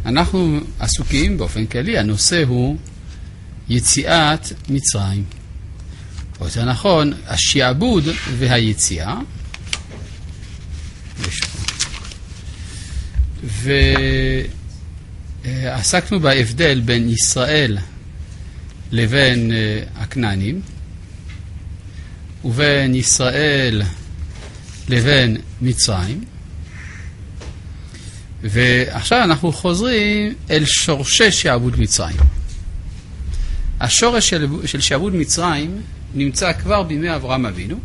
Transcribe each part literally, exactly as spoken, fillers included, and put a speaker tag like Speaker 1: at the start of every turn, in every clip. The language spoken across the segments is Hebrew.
Speaker 1: אנחנו עסוקים באופן כללי, הנושא הוא יציאת מצרים. או יותר נכון, השעבוד והיציאה. ועסקנו בהבדל בין ישראל לבין הכנענים, ובין ישראל לבין מצרים. ועכשיו אנחנו חוזרים אל שורשי שעבוד מצרים. השורש של, של שעבוד מצרים נמצא כבר בימי אברהם אבינו,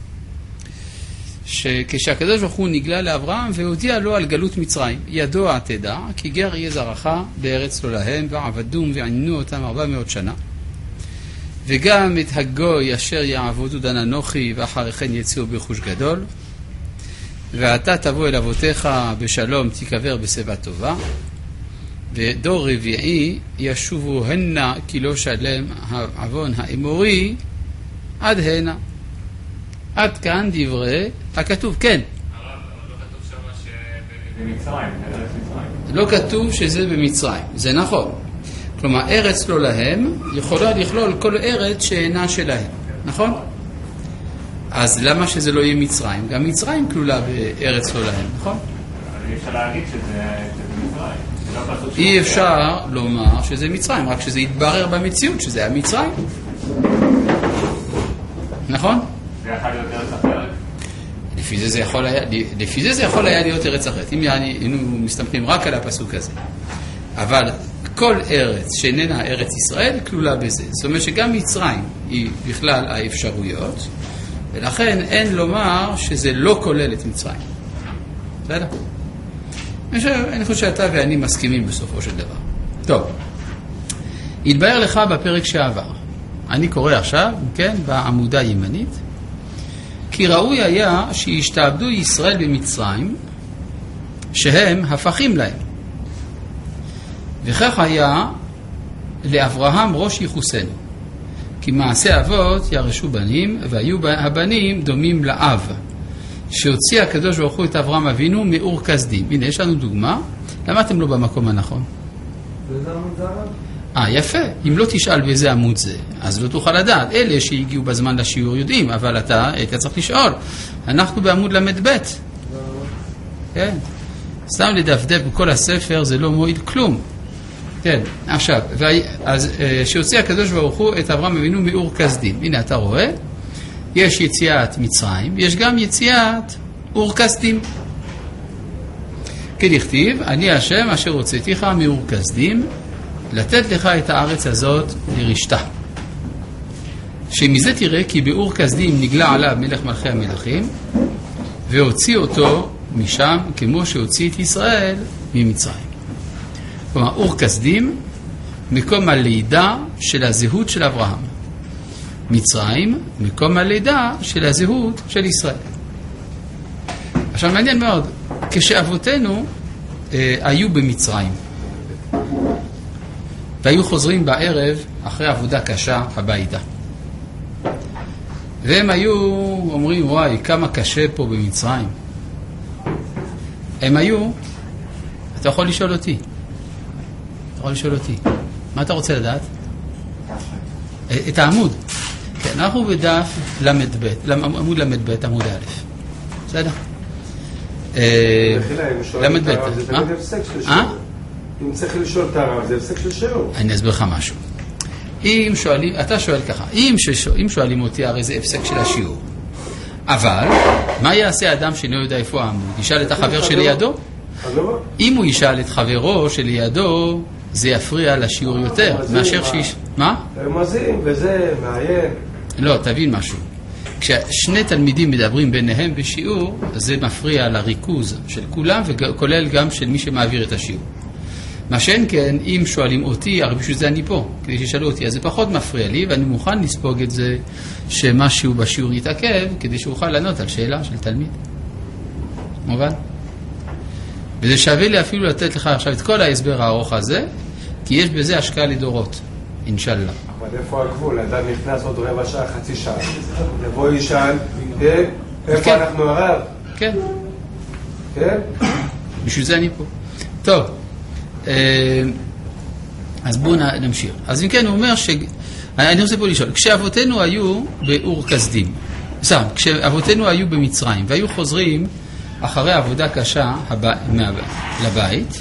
Speaker 1: שכשהקדוש ברוך הוא נגלה לאברהם והודיע לו על גלות מצרים, ידוע תדע כי גר יהיה זרעך בארץ לא להם, ועבדום ועינו אותם ארבע מאות שנה, וגם את הגוי אשר יעבודו דן אנוכי ואחרי כן יצאו ברכוש גדול, ואתה תבוא אל אבותיך בשלום תיקבר בשיבה טובה, ודור רביעי ישובו הנה כי לא שלם העוון האמורי עד הנה. עד כאן דברי הכתוב. כן.
Speaker 2: הרב, אבל לא כתוב שמה שבמצרים, ארץ מצרים.
Speaker 1: לא כתוב שזה במצרים, זה נכון. כלומר, ארץ לא להם יכולה לכלול כל ארץ שאינה שלהם, נכון? אז למה שזה לא יהיה מצרים? גם מצרים כלולה בארץ לא להם, נכון?
Speaker 2: אבל אי אפשר להגיד שזה מצרים.
Speaker 1: אי אפשר לומר שזה מצרים, רק שזה יתברר במציאות שזה היה מצרים. נכון?
Speaker 2: זה יכול להיות ארץ אחרת?
Speaker 1: לפי זה זה יכול היה, לפי זה זה יכול היה להיות ארץ אחרת, אם היינו מסתמכים רק על הפסוק הזה. אבל כל ארץ שאיננה ארץ ישראל כלולה בזה. זאת אומרת שגם מצרים היא בכלל האפשרויות, ולכן אין לומר שזה לא כולל את מצרים. בסדר? אני חושב שאתה ואני מסכימים בסופו של דבר. טוב. יתבהר לך בפרק שעבר. אני קורא עכשיו, כן, בעמודה ימנית. כי ראוי היה שישתעבדו ישראל במצרים, שהם הפכים להם. וכך היה לאברהם ראש יחוסנו. כי מעשה אבות ירשו בנים, והיו הבנים דומים לאב, שהוציא הקדוש ברוך הוא את אברהם אבינו מאור כסדים. הנה, יש לנו דוגמה. למה אתם לא במקום הנכון?
Speaker 3: באיזה עמוד זה הרב?
Speaker 1: אה, יפה. אם לא תשאל באיזה עמוד זה, אז לא תוכל לדעת. אלה שהגיעו בזמן לשיעור יודעים, אבל אתה היית צריך לשאול. אנחנו בעמוד למד ב'. כן. סתם לדפדף בכל הספר זה לא מועיל כלום. כן, עכשיו, אז שהוציא הקדוש ברוך הוא את אברהם אבינו מאור כסדים. הנה, אתה רואה, יש יציאת מצרים, יש גם יציאת אור כסדים. כדכתיב, אני השם אשר הוצאתיך מאור כסדים, לתת לך את הארץ הזאת לרשתה. שמזה תראה כי באור כסדים נגלה עליו מלך מלכי המלכים, והוציא אותו משם כמו שהוציא את ישראל ממצרים. כלומר, אור כסדים, מקום הלידה של הזהות של אברהם. מצרים, מקום הלידה של הזהות של ישראל. עכשיו, מעניין מאוד, כשאבותינו אה, היו במצרים, והיו חוזרים בערב אחרי עבודה קשה הביתה. והם היו אומרים, וואי, כמה קשה פה במצרים. הם היו, אתה יכול לשאול אותי. אתה יכול לשאול אותי. מה אתה רוצה לדעת? את העמוד. כן, אנחנו בדף למד ב', עמוד למד ב', עמוד א'. בסדר? למד ב'.
Speaker 3: זה תמיד הפסק של שיעור. אם צריך לשאול את הרב, זה הפסק של שיעור.
Speaker 1: אני אסביר לך משהו. אם שואלים, אתה שואל ככה, אם שואלים אותי, הרי זה הפסק של השיעור. אבל, מה יעשה האדם שאינו יודע איפה העמוד? ישאל את החבר שלידו? אם הוא ישאל את חברו שלידו, זה יפריע לשיעור יותר, מאשר שיש... מה?
Speaker 3: רמזים, וזה, מעיין.
Speaker 1: לא, תבין משהו. כששני תלמידים מדברים ביניהם בשיעור, זה מפריע לריכוז של כולם, וכולל גם של מי שמעביר את השיעור. מה שאין כן, אם שואלים אותי, הרי בשביל זה אני פה, כדי שישאלו אותי, אז זה פחות מפריע לי, ואני מוכן לספוג את זה שמשהו בשיעור יתעכב, כדי שאוכל לענות על שאלה של תלמיד. מובן? וזה שווה לי אפילו לתת לך עכשיו את כל ההסבר הארוך הזה, כי יש בזה השקעה לדורות, אינשאללה.
Speaker 3: אבל איפה הגבול? אדם נכנס עוד רבע שעה, חצי שעה. יבוא ישאל, איפה אנחנו הרב?
Speaker 1: כן.
Speaker 3: כן?
Speaker 1: בשביל זה אני פה. טוב, אז בואו נמשיך. אז אם כן, הוא אומר ש... אני רוצה פה לשאול, כשאבותינו היו באור כסדים, סתם, כשאבותינו היו במצרים, והיו חוזרים אחרי עבודה קשה לבית,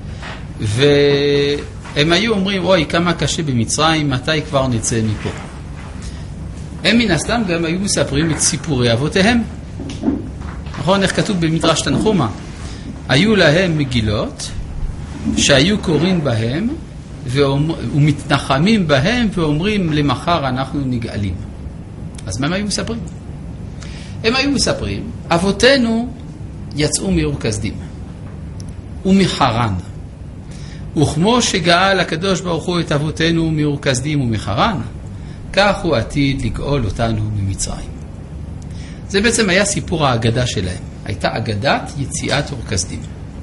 Speaker 1: והם היו אומרים, אוי, כמה קשה במצרים, מתי כבר נצא מפה? הם מן הסתם גם היו מספרים את סיפורי אבותיהם. נכון, איך כתוב במדרש תנחומא? היו להם מגילות שהיו קוראים בהם ומתנחמים בהם ואומרים למחר אנחנו נגאלים. אז מה הם היו מספרים? הם היו מספרים, אבותינו יצאו מאור כסדים ומחרן, וכמו שגאל הקדוש ברוך הוא את אבותינו מאור כסדים ומחרן, כך הוא עתיד לגאול אותנו ממצרים. זה בעצם היה סיפור האגדה שלהם. הייתה אגדת יציאת אור כסדים.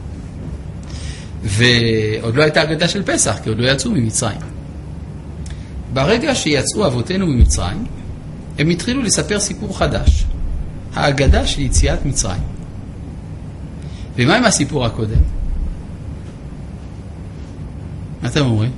Speaker 1: ועוד לא הייתה אגדה של פסח, כי עוד לא יצאו ממצרים. ברגע שיצאו אבותינו ממצרים, הם התחילו לספר סיפור חדש. האגדה של יציאת מצרים. ומה עם הסיפור הקודם? מה אתם אומרים?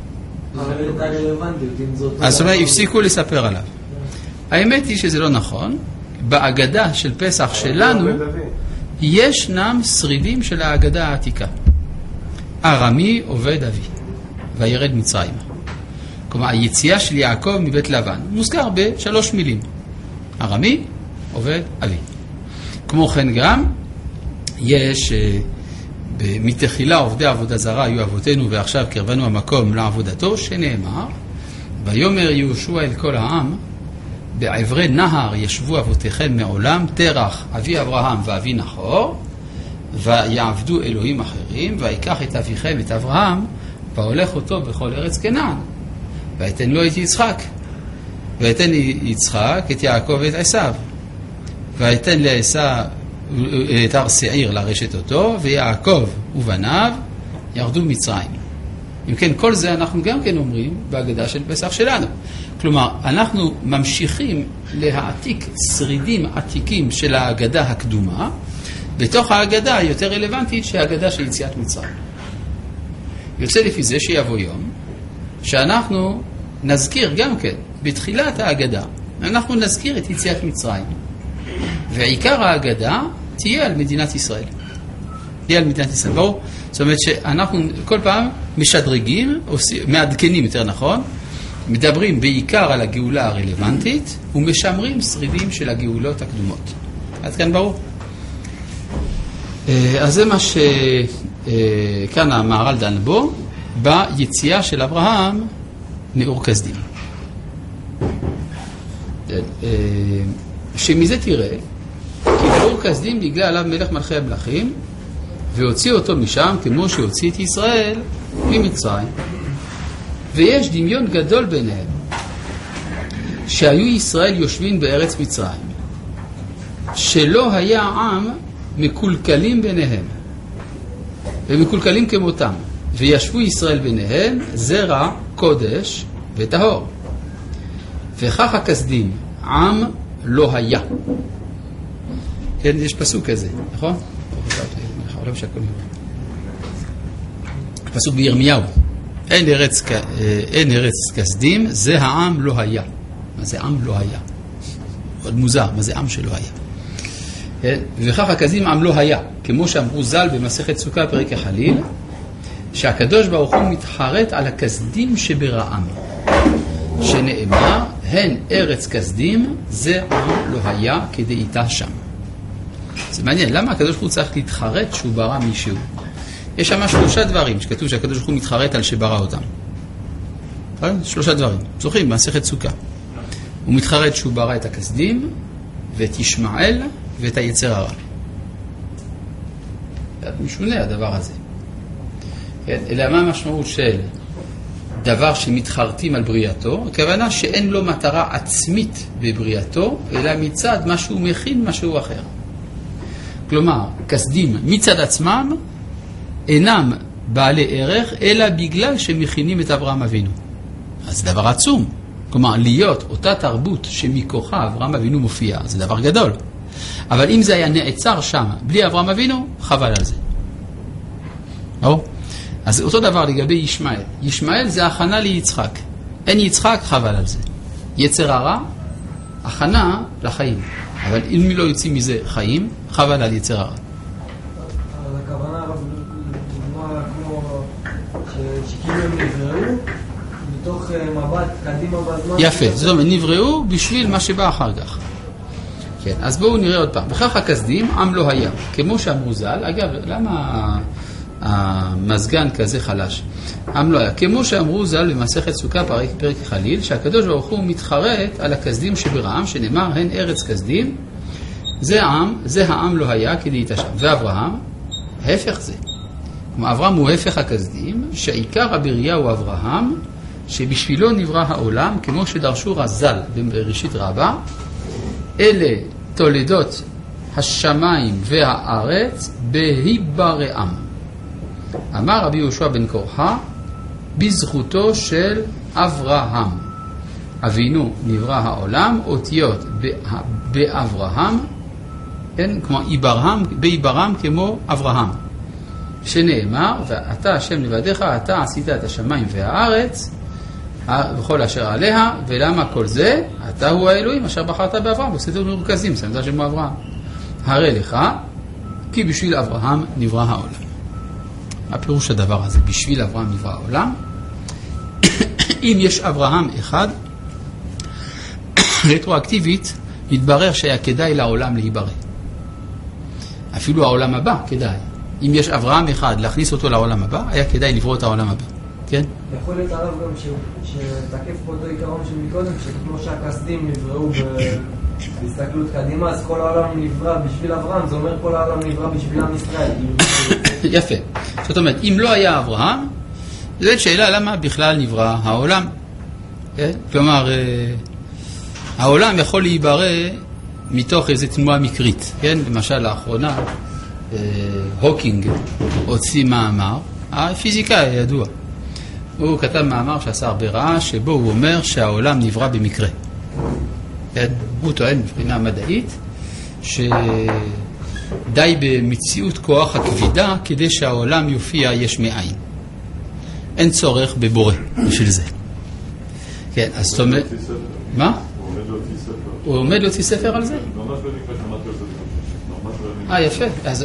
Speaker 1: אז אולי הפסיקו לספר עליו. האמת היא שזה לא נכון. באגדה של פסח שלנו ישנם שרידים של האגדה העתיקה. ארמי עובד אבי וירד מצרים. כלומר היציאה של יעקב מבית לבן מוזכר בשלוש מילים. ארמי עובד אבי. כמו כן גם יש מתחילה עובדי עבודה זרה היו אבותינו ועכשיו קרבנו המקום לעבודתו, שנאמר ויאמר יהושע אל כל העם בעברי נהר ישבו אבותיכם מעולם, תרח אבי אברהם ואבי נחור, ויעבדו אלוהים אחרים, ויקח את אביכם את אברהם והולך אותו בכל ארץ כנען, ויתן לו את יצחק, ויתן יצחק את יעקב ואת עשיו, ויתן לעשיו את הר שעיר לרשת אותו, ויעקב ובניו ירדו מצרים. אם כן, כל זה אנחנו גם כן אומרים בהגדה של פסח שלנו. כלומר, אנחנו ממשיכים להעתיק שרידים עתיקים של ההגדה הקדומה, בתוך ההגדה היותר רלוונטית שההגדה של יציאת מצרים. יוצא לפי זה שיבוא יום, שאנחנו נזכיר גם כן, בתחילת ההגדה, אנחנו נזכיר את יציאת מצרים. ועיקר ההגדה תהיה על מדינת ישראל. תהיה על מדינת ישראל. ברור? זאת אומרת שאנחנו כל פעם משדרגים, מעדכנים יותר נכון, מדברים בעיקר על הגאולה הרלוונטית, ומשמרים שרידים של הגאולות הקדומות. עד כאן ברור? אז זה מה שכאן המהר"ל דן בו, ביציאה של אברהם מאור כסדים. שמזה תראה, כי באור כסדים נגלה עליו מלך מלכי המלכים, והוציא אותו משם כמו שהוציא את ישראל ממצרים. ויש דמיון גדול ביניהם, שהיו ישראל יושבים בארץ מצרים, שלא היה עם מקולקלים ביניהם, ומקולקלים כמותם, וישבו ישראל ביניהם זרע קודש וטהור. וכך הכסדים, עם לא היה. כן, יש פסוק כזה, נכון? פסוק בירמיהו. אין ארץ, אין ארץ כסדים, זה העם לא היה. מה זה עם לא היה? עוד מוזר, מה זה עם שלא היה? וכך הכסדים עם לא היה, כמו שאמרו ז"ל במסכת סוכה פרק החליל, שהקדוש ברוך הוא מתחרט על הכסדים שברעם, שנאמר, הן ארץ כסדים, זה עם לא היה כדי איתה שם. זה מעניין, למה הקדוש ברוך הוא צריך להתחרט שהוא ברא מישהו? יש שם שלושה דברים שכתוב שהקדוש ברוך הוא מתחרט על שברא אותם. שלושה דברים. זוכרים, במסכת סוכה. הוא מתחרט שהוא ברא את הכסדים, ואת ישמעאל, ואת היצר הרע. משונה הדבר הזה. אלא מה המשמעות של דבר שמתחרטים על בריאתו? הכוונה שאין לו מטרה עצמית בבריאתו, אלא מצד משהו מכין משהו אחר. כלומר, כסדים מצד עצמם אינם בעלי ערך, אלא בגלל שמכינים את אברהם אבינו. אז זה דבר עצום. כלומר, להיות אותה תרבות שמכוחה אברהם אבינו מופיע, זה דבר גדול. אבל אם זה היה נעצר שם, בלי אברהם אבינו, חבל על זה. או? אז אותו דבר לגבי ישמעאל. ישמעאל זה הכנה ליצחק. אין יצחק, חבל על זה. יצר הרע, הכנה לחיים. אבל אם לא יוצאים מזה חיים, חבל על יצר הרע.
Speaker 4: אז הכוונה, כמו שכאילו הם נבראו, מתוך מבט קדימה בזמן...
Speaker 1: יפה, זאת אומרת, נבראו בשביל מה שבא אחר כך. כן, אז בואו נראה עוד פעם. בכך הכסדים, עם לא היה. כמו שאמרו ז"ל, אגב, למה המזגן כזה חלש? עם לא היה. כמו שאמרו ז"ל במסכת סוכה פרק, פרק חליל, שהקדוש ברוך הוא מתחרט על הכסדים שברעם, שנאמר, הן ארץ כסדים, זה עם, זה העם לא היה כדי תשם. ואברהם, ההפך זה. כמו אברהם הוא הפך הכסדים, שעיקר הבריאה הוא אברהם, שבשבילו נברא העולם, כמו שדרשו רז"ל בראשית רבה, אלה תולדות השמיים והארץ בהיברעם. אמר רבי יהושע בן קורחה, בזכותו של אברהם. אבינו נברא העולם, אותיות באברהם, כן, כמו איברהם, באיברעם כמו אברהם. שנאמר, ואתה השם לבדיך, אתה עשית את השמיים והארץ, וכל אשר עליה, ולמה כל זה? אתה הוא האלוהים אשר בחרת באברהם, בסדר מרוכזים, סמדה שמו אברהם. הרי לך, כי בשביל אברהם נברא העולם. מה פירוש הדבר הזה? בשביל אברהם נברא העולם? אם יש אברהם אחד, רטרואקטיבית, יתברר שהיה כדאי לעולם להיברא. אפילו העולם הבא כדאי. אם יש אברהם אחד, להכניס אותו לעולם הבא, היה כדאי לברוא את העולם הבא. כן?
Speaker 4: יכול להיות עליו גם שתקף פה אותו עיקרון שמקודם, שכמו שהכסדים נבראו בהסתכלות קדימה, אז כל העולם נברא בשביל אברהם, זה אומר כל העולם נברא בשביל עם ישראל.
Speaker 1: יפה. זאת אומרת, אם לא היה אברהם, זו שאלה למה בכלל נברא העולם. כן? כלומר, העולם יכול להיברא מתוך איזו תנועה מקרית. כן? למשל, לאחרונה, הוקינג הוציא מאמר, הפיזיקאי ידוע. הוא כתב מאמר שעשה הרבה רעש, שבו הוא אומר שהעולם נברא במקרה. כן? הוא טוען מבחינה מדעית שדי במציאות כוח הכבידה כדי שהעולם יופיע יש מאין. אין צורך בבורא בשביל זה. כן, אז זאת אומרת... מה? הוא עומד להוציא ספר על זה?
Speaker 5: ממש במקרה שמעתי על זה.
Speaker 1: אה, יפה. אז...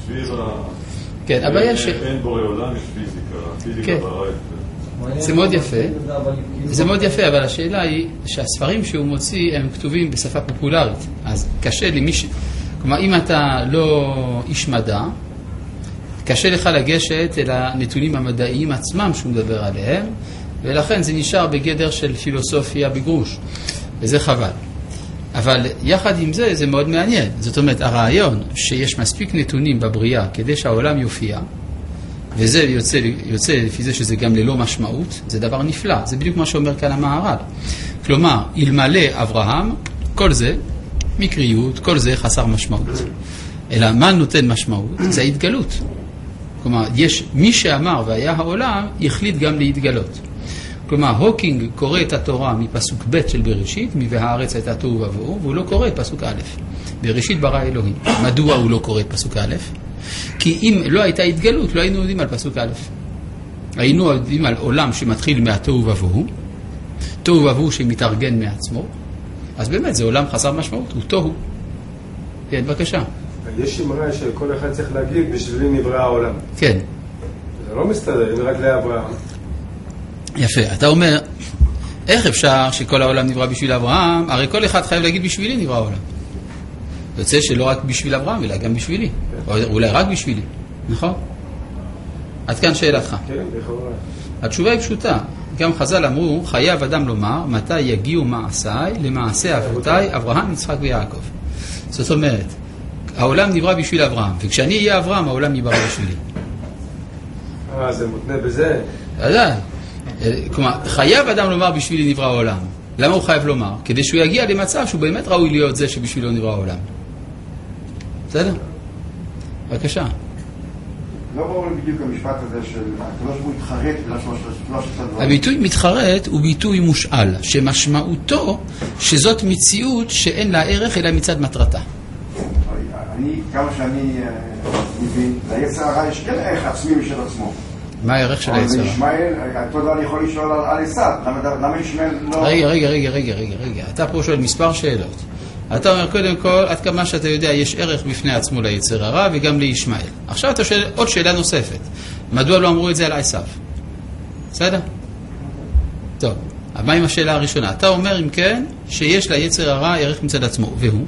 Speaker 1: כן, הבעיה ש...
Speaker 5: אין בורא עולם, יש פיזיקה. פיזיקה ברא את זה.
Speaker 1: זה מאוד יפה, זה מאוד יפה, אבל השאלה היא שהספרים שהוא מוציא הם כתובים בשפה פופולרית, אז קשה למי ש... כלומר, אם אתה לא איש מדע, קשה לך לגשת אל הנתונים המדעיים עצמם שהוא מדבר עליהם, ולכן זה נשאר בגדר של פילוסופיה בגרוש, וזה חבל. אבל יחד עם זה, זה מאוד מעניין. זאת אומרת, הרעיון שיש מספיק נתונים בבריאה כדי שהעולם יופיע, וזה יוצא, יוצא לפי זה שזה גם ללא משמעות, זה דבר נפלא. זה בדיוק מה שאומר כאן המהר"ל. כלומר, אלמלא אברהם, כל זה מקריות, כל זה חסר משמעות. אלא מה נותן משמעות? זה ההתגלות. כלומר, יש מי שאמר והיה העולם, החליט גם להתגלות. כלומר, הוקינג קורא את התורה מפסוק ב' של בראשית, והארץ הייתה תוהו ובוהו, והוא לא קורא את פסוק א'. בראשית ברא אלוהים. מדוע הוא לא קורא את פסוק א'? כי אם לא הייתה התגלות, לא היינו יודעים על פסוק א'. היינו יודעים על עולם שמתחיל מהתוהו ובוהו, תוהו ובוהו שמתארגן מעצמו, אז באמת זה עולם חסר משמעות, הוא תוהו. כן, בבקשה.
Speaker 3: יש אמרה שכל אחד צריך להגיד בשבילי נברא העולם.
Speaker 1: כן.
Speaker 3: זה לא מסתדר, אם רק לאברהם.
Speaker 1: יפה, אתה אומר, איך אפשר שכל העולם נברא בשביל אברהם? הרי כל אחד חייב להגיד בשבילי נברא העולם. יוצא שלא רק בשביל אברהם, אלא גם בשבילי. או אולי רק בשבילי, נכון? עד כאן שאלתך.
Speaker 3: כן, לכאורה.
Speaker 1: התשובה היא פשוטה. גם חז"ל אמרו, חייב אדם לומר, מתי יגיעו מעשיי למעשה אבותיי, אברהם, יצחק ויעקב. זאת אומרת, העולם נברא בשביל אברהם, וכשאני אהיה אברהם, העולם נברא בשבילי.
Speaker 3: אה, זה מותנה בזה?
Speaker 1: עדיין. כלומר, חייב אדם לומר בשבילי נברא העולם. למה הוא חייב לומר? כדי שהוא יגיע למצב שהוא באמת ראוי להיות זה שבשבילו נברא העולם. בסדר? בבקשה.
Speaker 6: לא ברור לי בדיוק המשפט הזה של הקדוש ברוך הוא מתחרט בגלל שלושת הדברים.
Speaker 1: הביטוי מתחרט הוא ביטוי מושאל, שמשמעותו שזאת מציאות שאין לה ערך אלא מצד מטרתה.
Speaker 6: אני, כמה שאני מבין, ליצר הרע יש כן ערך עצמי משל עצמו.
Speaker 1: מה הערך של היצר הרע?
Speaker 6: ישמעאל, אותו דבר אני יכול לשאול על עשיו, למה ישמעאל לא...
Speaker 1: רגע, רגע, רגע, רגע, רגע, רגע. אתה פה שואל מספר שאלות. אתה אומר, קודם כל, עד כמה שאתה יודע, יש ערך בפני עצמו ליצר הרע וגם לישמעאל. עכשיו אתה שואל עוד שאלה נוספת. מדוע לא אמרו את זה על עשיו? בסדר? טוב, אבל מה עם השאלה הראשונה? אתה אומר, אם כן, שיש ליצר הרע ערך מצד עצמו, והוא?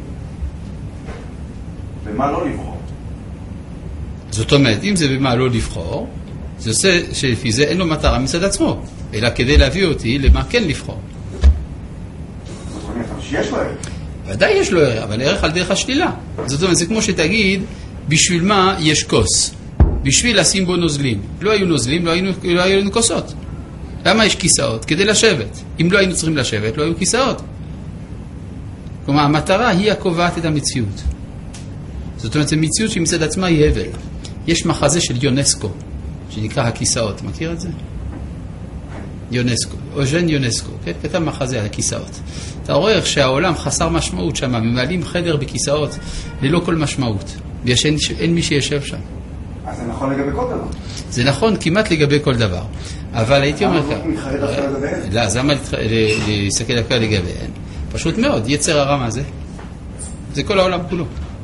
Speaker 6: במה לא לבחור?
Speaker 1: זאת אומרת, אם זה במה לא לבחור, זה עושה שלפי זה אין לו מטרה מצד עצמו, אלא כדי להביא אותי למה כן לבחור.
Speaker 6: זאת אומרת, שיש לו ערך. ודאי
Speaker 1: יש לו ערך, אבל ערך על דרך השלילה. זאת אומרת, זה כמו שתגיד, בשביל מה יש כוס? בשביל לשים בו נוזלים. לא היו נוזלים, לא, היינו, לא היו לנו כוסות. למה יש כיסאות? כדי לשבת. אם לא היינו צריכים לשבת, לא היו כיסאות. כלומר, המטרה היא הקובעת את המציאות. זאת אומרת, זו מציאות שמצד עצמה היא הבל. יש מחזה של יונסקו, שנקרא הכיסאות. מכיר את זה? יונסקו, אוז'ן יונסקו, כן? כתב מחזה על הכיסאות. אתה רואה איך שהעולם חסר משמעות שם, ממלאים חדר בכיסאות ללא כל משמעות. ויש אין, אין מי שישב שם.
Speaker 6: אז זה נכון לגבי כל דבר.
Speaker 1: זה נכון כמעט לגבי כל דבר. אבל הייתי אומר כאן...
Speaker 6: למה הוא מתחרט דווקא לגביהן?
Speaker 1: לא, אז למה להסתכל דווקא לגביהן? פשוט מאוד, יצר הרע מה זה? זה כל העולם כולו.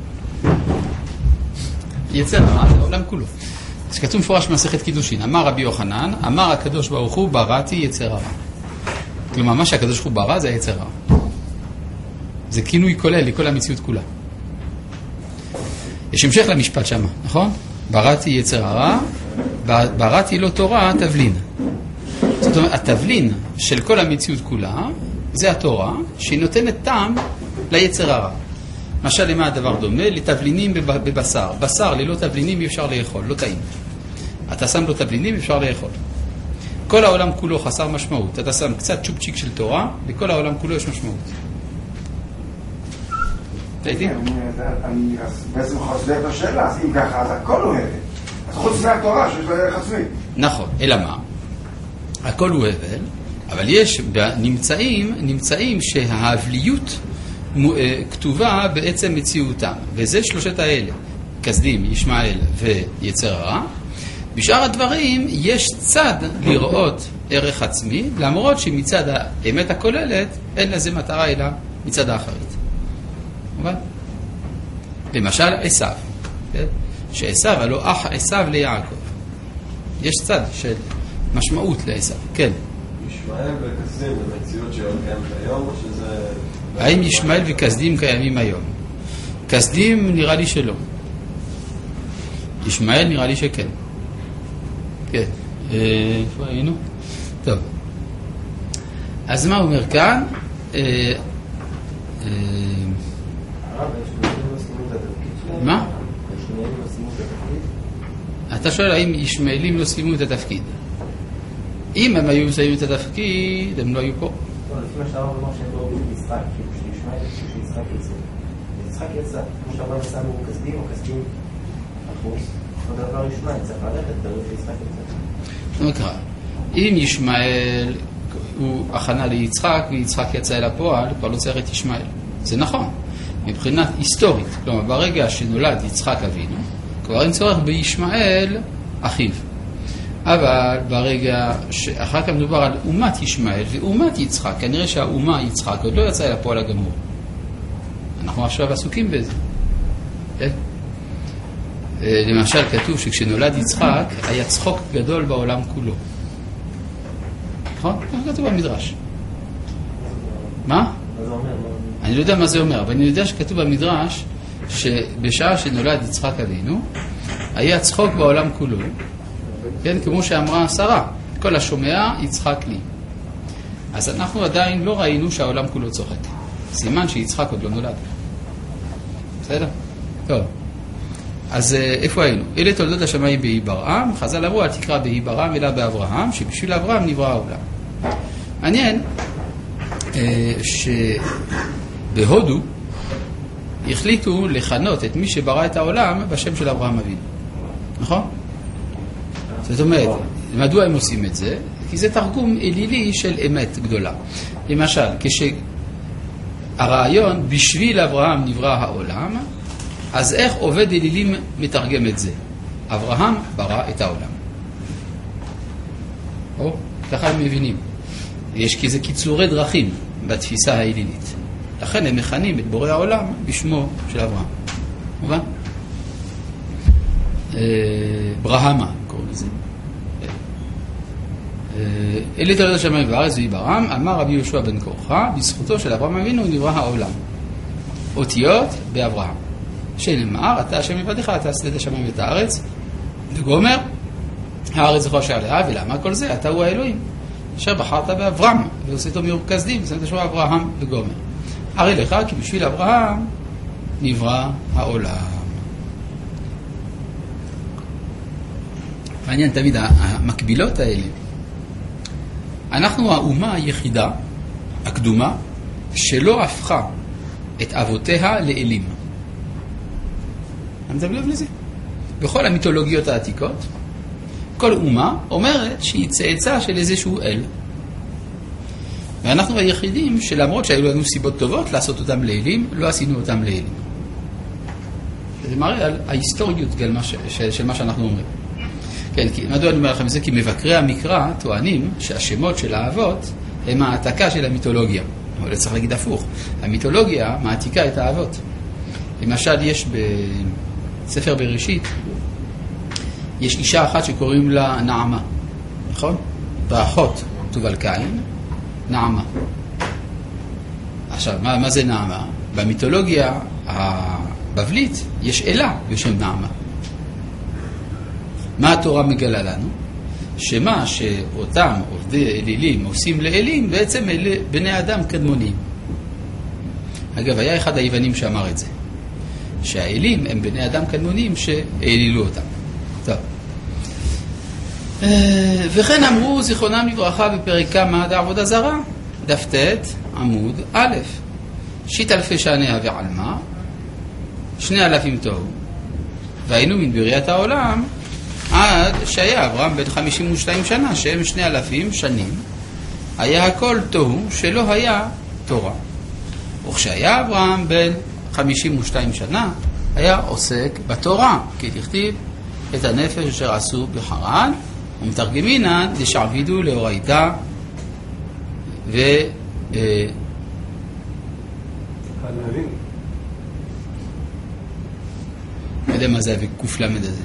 Speaker 1: יצר הרע זה העולם כולו. אז כתוב מפורש במסכת קידושין. אמר רבי יוחנן, אמר הקדוש ברוך הוא, בראתי יצר הרע. כלומר, מה שהקדוש ברוך הוא ברא זה היצר הרע. זה כינוי כולל לכל המציאות כולה. יש המשך למשפט שמה, נכון? בראתי יצר הרע, בראתי לו תורה תבלין. זאת אומרת, התבלין של כל המציאות כולה, זה התורה שהיא נותנת טעם ליצר הרע. משל למה הדבר דומה? לתבלינים בבשר. בשר ללא תבלינים אי אפשר לאכול, לא טעים. אתה שם לו תבלינים, אפשר לאכול. כל העולם כולו חסר משמעות. אתה שם קצת צ'ופצ'יק של תורה, וכל העולם כולו יש משמעות. תהייתי?
Speaker 6: אני בעצם חוזר את השאלה, אז אם ככה, אז הכל הוא הבל. אז חוץ מהתורה שיש לה ערך עצמי.
Speaker 1: נכון, אלא מה? הכל הוא הבל, אבל יש נמצאים, נמצאים שההבליות כתובה בעצם מציאותם, וזה שלושת האלה, כסדים, ישמעאל ויצר הרע. בשאר הדברים יש צד לראות ערך עצמי, למרות שמצד האמת הכוללת אין לזה מטרה אלא מצד האחרית. אבל? למשל עשיו, כן? שעשיו הלא אח עשיו ליעקב. יש צד של משמעות לעשיו, כן.
Speaker 5: ישמעאל וכסדים זה מציאות שעוד קיימת היום, או שזה...
Speaker 1: האם ישמעאל וכסדים קיימים היום? כסדים נראה לי שלא. ישמעאל נראה לי שכן. כן. איפה היינו? טוב. אז מה הוא אומר כאן? מה? אתה שואל האם ישמעאלים לא סיימו את התפקיד. אם הם היו מסיימים את התפקיד, הם לא היו פה.
Speaker 4: לא, לפי מה שאתה אומר שהם לא עובדים ביצחק, כאילו שישמעאל שיצחק יצא. יצחק יצא, כמו שאתה אומר שמו כסדים או כסדים אחוז, עוד דבר ישמעאל, צריך ללכת, תראו שיצחק יצא.
Speaker 1: זאת אומרת, אם ישמעאל הוא הכנה ליצחק ויצחק יצא אל הפועל, כבר לא צריך את ישמעאל. זה נכון. מבחינת היסטורית, כלומר ברגע שנולד יצחק אבינו, כבר אין צורך בישמעאל אחיו. אבל ברגע שאחר כך מדובר על אומת ישמעאל ואומת יצחק, כנראה שהאומה יצחק עוד לא יצא אל הפועל הגמור. אנחנו עכשיו עסוקים בזה. כן? למשל כתוב שכשנולד יצחק היה צחוק גדול בעולם כולו. נכון? כתוב במדרש. מה?
Speaker 4: מה זה אומר?
Speaker 1: אני לא יודע מה זה אומר, אבל אני יודע שכתוב במדרש שבשעה שנולד יצחק אבינו, היה צחוק בעולם כולו, כן, כמו שאמרה שרה, כל השומע יצחק לי. אז אנחנו עדיין לא ראינו שהעולם כולו צוחק. סימן שיצחק עוד לא נולד. בסדר? טוב. אז איפה היינו? אלה תולדות השמיים בהיברעם, חז"ל אמרו, אל תקרא בהיברעם אלא באברהם, שבשביל אברהם נברא העולם. מעניין שבהודו החליטו לכנות את מי שברא את העולם בשם של אברהם אבינו. נכון? זאת אומרת, מדוע הם עושים את זה? כי זה תרגום אלילי של אמת גדולה. למשל, כשהרעיון בשביל אברהם נברא העולם, אז איך עובד אלילים מתרגם את זה? אברהם ברא את העולם. או, ככה הם מבינים. יש כי זה קיצורי דרכים בתפיסה ההלינית. לכן הם מכנים את בורא העולם בשמו של אברהם. מובן? ברהמה, קוראים לזה. אלי תולדות השמיים והארץ ויברם, אמר רבי יהושע בן קורחה, בזכותו של אברהם אבינו נברא העולם. אותיות באברהם. שנאמר, אתה השם לבדך, אתה עשית את השמיים ואת הארץ, וגומר, הארץ זכו אשר עליה, ולמה כל זה? אתה הוא האלוהים. אשר בחרת באברהם, ועושה אותו מרוכז דין, ושמת שמו אברהם וגומר. הרי לך, כי בשביל אברהם נברא העולם. מעניין תמיד, המקבילות האלה. אנחנו האומה היחידה, הקדומה, שלא הפכה את אבותיה לאלים. אני מדבר לב לזה. בכל המיתולוגיות העתיקות, כל אומה אומרת שהיא צאצא של איזשהו אל. ואנחנו היחידים שלמרות שהיו לנו סיבות טובות לעשות אותם לאלים, לא עשינו אותם לאלים. זה מראה על ההיסטוריות של מה שאנחנו אומרים. כן, כי, מדוע אני אומר לכם את זה? כי מבקרי המקרא טוענים שהשמות של האבות הם העתקה של המיתולוגיה. אבל צריך להגיד הפוך. המיתולוגיה מעתיקה את האבות. למשל, יש בספר בראשית, יש אישה אחת שקוראים לה נעמה, נכון? באחות תובל קין, נעמה. עכשיו, מה, מה זה נעמה? במיתולוגיה הבבלית יש אלה בשם נעמה. מה התורה מגלה לנו? שמה שאותם עובדי אלילים עושים לאלים, בעצם אלה בני אדם קדמוניים. אגב, היה אחד היוונים שאמר את זה, שהאלים הם בני אדם קדמוניים שהאלילו אותם. טוב. וכן אמרו זיכרונם לברכה בפרק כמה דעבודה זרה, דף ת' עמוד א', שית אלפי שנה ועלמה, שני אלפים תוהו, והיינו מן בריאת העולם עד שהיה אברהם בן חמישים ושתיים שנה, שהם שני אלפים שנים, היה הכל תוהו שלא היה תורה. וכשהיה אברהם בן חמישים ושתיים שנה, היה עוסק בתורה, כי תכתיב את הנפש אשר עשו בחרן, ומתרגמינן דשעבידו לאורייתא ו... לא יודע מה זה וקוף למד הזה.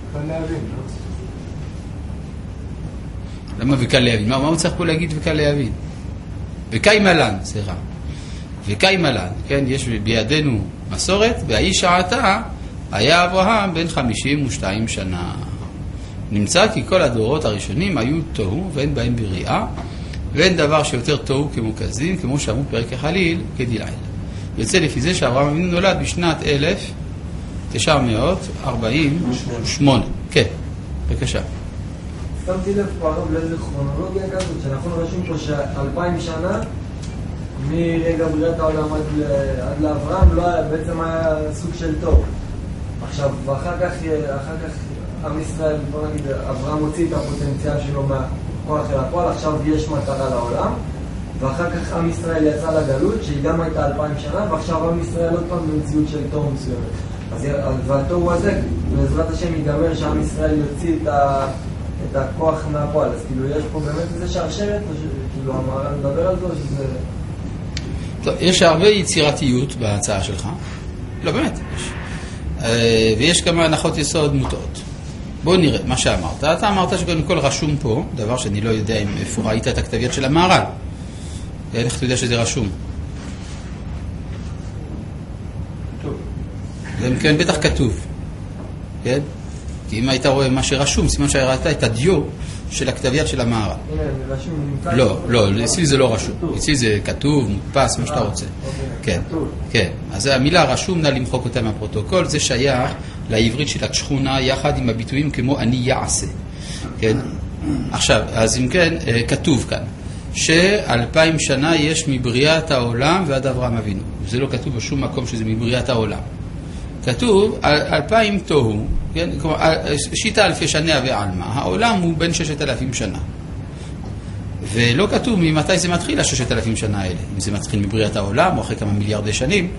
Speaker 1: למה וקל להבין? מה הוא צריך פה להגיד וקל להבין? וקי מלן, סליחה. וקי מלן, כן, יש בידינו מסורת, והאיש שעתה היה אברהם בן חמישים ושתיים שנה. נמצא כי כל הדורות הראשונים היו תוהו ואין בהם בריאה, ואין דבר שיותר תוהו כמו כזין, כמו שאמרו פרק החליל כדלעיל. יוצא לפי זה שאברהם אבינו נולד בשנת אלף תשע מאות ארבעים ושמונה. כן, בבקשה.
Speaker 7: שמתי לב פה הרב לאיזה כרונולוגיה כזאת, שאנחנו רשום פה שאלפיים שנה מרגע בריאת העולם עד, עד לאברהם לא היה, בעצם היה סוג של טוב. עכשיו, ואחר כך, אחר כך עם ישראל, בוא נגיד, אברהם הוציא את הפוטנציאל שלו מהכוח אל הפועל, עכשיו יש מטרה לעולם, ואחר כך עם ישראל יצא לגלות, שהיא גם הייתה אלפיים שנה, ועכשיו עם ישראל עוד פעם במציאות של תור מסוימת. אז והתור הזה, בעזרת השם ייגמר שעם ישראל יוציא את, ה, את הכוח מהפועל. אז כאילו יש פה באמת איזה שרשרת, או שכאילו המהר"ל מדבר על זה, או שזה...
Speaker 1: טוב, יש הרבה יצירתיות בהצעה שלך. לא, באמת, יש. ויש כמה הנחות יסוד מוטעות. בואו נראה מה שאמרת. אתה אמרת שקודם כל רשום פה, דבר שאני לא יודע אם איפה ראית את הכתביות של המהר"ל. איך אתה יודע שזה רשום? זה כן בטח כתוב, כן? כי אם היית רואה מה שרשום, סימן שהראית את הדיו של הכתביית של המהר"ל. לא, לא, אצלי זה לא רשום. אצלי זה כתוב, מודפס, מה שאתה רוצה. כן, כן. אז המילה רשום, נא למחוק אותה מהפרוטוקול, זה שייך לעברית של השכונה יחד עם הביטויים כמו אני יעשה. כן? עכשיו, אז אם כן, כתוב כאן, שאלפיים שנה יש מבריאת העולם ועד אברהם אבינו. זה לא כתוב בשום מקום שזה מבריאת העולם. כתוב, אלפיים תוהו, כן? כלומר, שיטה אלפי שנה ועלמה, העולם הוא בין ששת אלפים שנה. ולא כתוב ממתי זה מתחיל הששת אלפים שנה האלה, אם זה מתחיל מבריאת העולם או אחרי כמה מיליארדי שנים.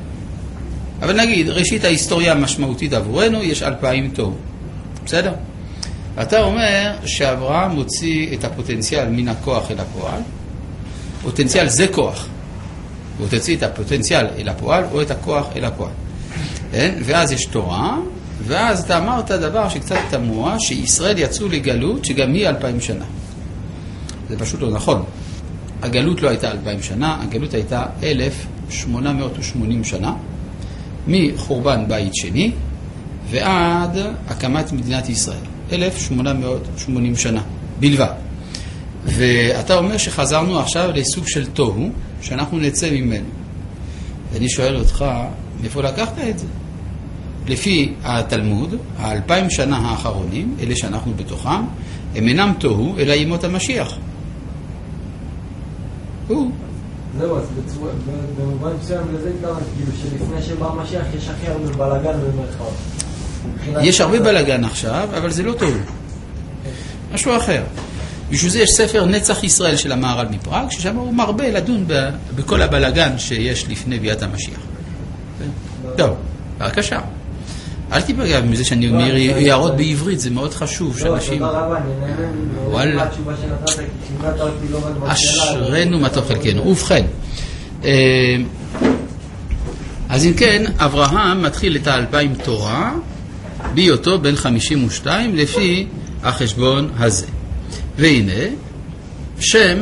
Speaker 1: אבל נגיד, ראשית ההיסטוריה המשמעותית עבורנו יש אלפיים תוהו. בסדר? אתה אומר שאברהם מוציא את הפוטנציאל מן הכוח אל הפועל. פוטנציאל זה כוח. הוא תוציא את הפוטנציאל אל הפועל או את הכוח אל הפועל. ואז יש תורה, ואז אתה אמרת דבר שקצת תמוה, שישראל יצאו לגלות שגם היא אלפיים שנה. זה פשוט לא נכון. הגלות לא הייתה אלפיים שנה, הגלות הייתה אלף שמונה מאות ושמונים שנה, מחורבן בית שני ועד הקמת מדינת ישראל. אלף שמונה מאות ושמונים שנה בלבד. ואתה אומר שחזרנו עכשיו לסוג של תוהו, שאנחנו נצא ממנו. ואני שואל אותך, מאיפה לקחת את זה? לפי התלמוד, האלפיים שנה האחרונים, אלה שאנחנו בתוכם, הם אינם תוהו, אלא ימות המשיח. הוא.
Speaker 7: זהו, אז במובן מסוים לזה התכוונתי, כאילו שלפני שבא המשיח יש הכי הרבה בלגן במרכאות.
Speaker 1: יש הרבה בלגן עכשיו, אבל זה לא תוהו. משהו אחר. בשביל זה יש ספר נצח ישראל של המהר"ל מפראג, ששם הוא מרבה לדון בכל הבלגן שיש לפני ביאת המשיח. טוב, בבקשה. אל תיפגע מזה שאני אומר הערות בעברית, זה מאוד חשוב שאנשים...
Speaker 7: לא, תודה רבה, אני נהנה.
Speaker 1: וואלה.
Speaker 7: התשובה שנתת, כי שימדת אותי לא רק בשאלה.
Speaker 1: אשרנו מה טוב חלקנו. ובכן, אז אם כן, אברהם מתחיל את האלפיים תורה, בהיותו בן חמישים ושתיים, לפי החשבון הזה. והנה, שם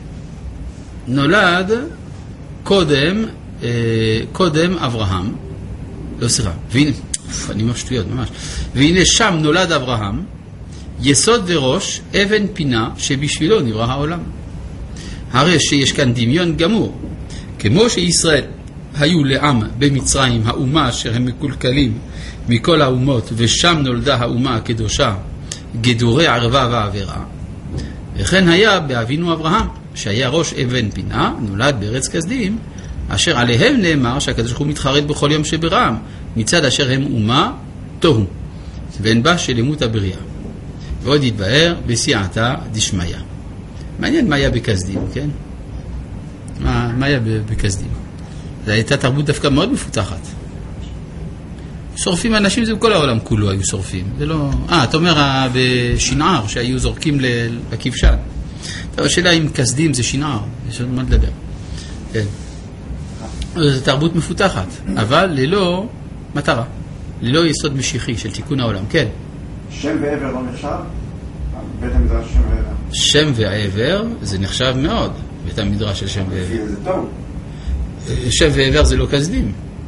Speaker 1: נולד קודם, קודם אברהם, לא סליחה, והנה, אני אומר שטויות ממש, והנה שם נולד אברהם, יסוד וראש, אבן פינה שבשבילו נברא העולם. הרי שיש כאן דמיון גמור, כמו שישראל היו לעם במצרים, האומה אשר הם מקולקלים מכל האומות, ושם נולדה האומה הקדושה, גדורי ערווה ועבירה. וכן היה באבינו אברהם, שהיה ראש אבן פינה, נולד בארץ כסדים, אשר עליהם נאמר שהקדוש ברוך הוא מתחרט בכל יום שברעם, מצד אשר הם אומה תוהו, ואין בה שלמות הבריאה. ועוד יתבהר בסייעתא דשמיא. מעניין מה היה בכסדים, כן? מה, מה היה בכסדים? זו הייתה תרבות דווקא מאוד מפותחת. שורפים אנשים, זה בכל העולם כולו היו שורפים. זה לא... אה, אתה אומר בשנער שהיו זורקים לכבשן. טוב, השאלה אם כסדים זה שנער, יש עוד מה לדבר. כן. זו תרבות מפותחת, אבל ללא מטרה, ללא יסוד משיחי של תיקון העולם. כן.
Speaker 6: שם ועבר לא נחשב? בית המדרש שם ועבר.
Speaker 1: שם ועבר זה נחשב מאוד, בית המדרש של שם ועבר.
Speaker 6: זה טוב.
Speaker 1: שם ועבר זה לא כסדים.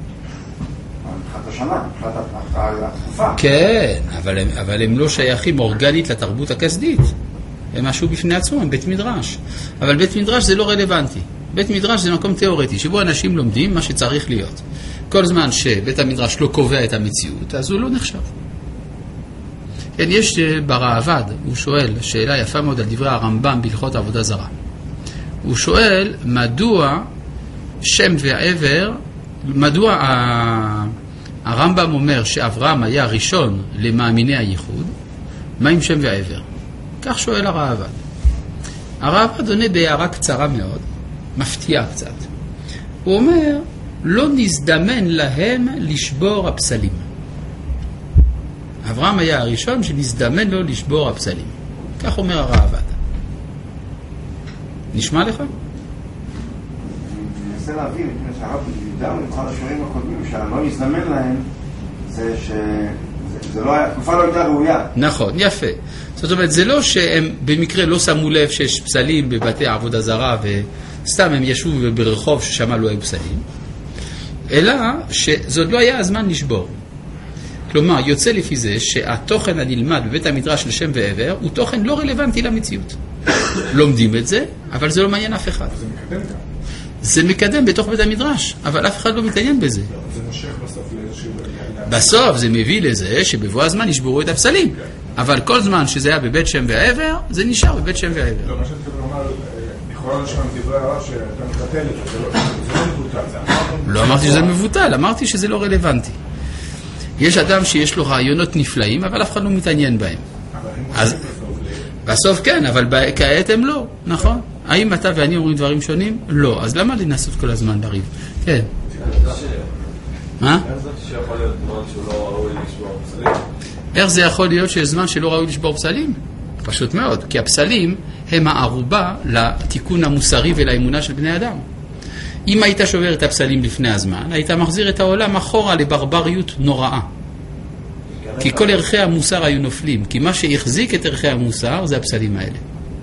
Speaker 6: השנה, התקופה.
Speaker 1: כן, אבל הם, אבל הם לא שייכים אורגנית לתרבות הכסדית. הם משהו בפני עצמו, הם בית מדרש. אבל בית מדרש זה לא רלוונטי. בית מדרש זה מקום תיאורטי, שבו אנשים לומדים מה שצריך להיות. כל זמן שבית המדרש לא קובע את המציאות, אז הוא לא נחשב. כן, יש ברעבד, הוא שואל, שאלה יפה מאוד על דברי הרמב"ם בהלכות עבודה זרה. הוא שואל, מדוע שם ועבר, מדוע ה... הרמב"ם אומר שאברהם היה ראשון למאמיני הייחוד, מה עם שם ועבר? כך שואל הרעב"ד. הרעב"ד עונה בהערה קצרה מאוד, מפתיעה קצת. הוא אומר, לא נזדמן להם לשבור הפסלים. אברהם היה הראשון שנזדמן לו לשבור הפסלים. כך אומר הרעב"ד. נשמע לך?
Speaker 6: אני מנסה להבין, לפני שהרב ידענו לכל השיעורים הקודמים, שהלא נזדמן להם, זה שזה לא היה, תקופה לא הייתה ראויה.
Speaker 1: נכון, יפה. זאת אומרת, זה לא שהם במקרה לא שמו לב שיש פסלים בבתי עבודה זרה, וסתם הם ישבו ברחוב ששמה לא היו פסלים, אלא שזאת לא היה הזמן לשבור. כלומר, יוצא לפי זה שהתוכן הנלמד בבית המדרש של שם ועבר הוא תוכן לא רלוונטי למציאות. לומדים את זה, אבל זה לא מעניין אף אחד.
Speaker 3: זה מקדם גם.
Speaker 1: זה מקדם בתוך בית המדרש, אבל אף אחד לא מתעניין בזה.
Speaker 3: זה מושך בסוף לאיזשהו...
Speaker 1: בסוף זה מביא לזה שבבוא הזמן ישברו את הפסלים. אבל כל זמן שזה היה בבית שם ועבר, זה נשאר בבית שם ועבר.
Speaker 3: לא, מה שאני מתכוון לומר, לכאורה לשם דברי הרב שאתה מתחתל את זה, זה לא מבוטל.
Speaker 1: לא אמרתי שזה מבוטל, אמרתי שזה לא רלוונטי. יש אדם שיש לו רעיונות נפלאים, אבל אף אחד לא מתעניין בהם. אז בסוף כן, אבל כעת הם לא, נכון? האם אתה ואני אומרים דברים שונים? לא. אז למה לנסות כל הזמן לריב? כן.
Speaker 5: אין
Speaker 1: מה?
Speaker 5: זאת שיכול להיות דברים שהוא לא ראוי לשמוע פסלים?
Speaker 1: איך זה יכול להיות שיש זמן שלא ראוי לשבור פסלים? פשוט מאוד, כי הפסלים הם הערובה לתיקון המוסרי ולאמונה של בני אדם. אם היית שובר את הפסלים לפני הזמן, היית מחזיר את העולם אחורה לברבריות נוראה. כי כל ערכי המוסר היו נופלים, כי מה שהחזיק את ערכי המוסר זה הפסלים האלה.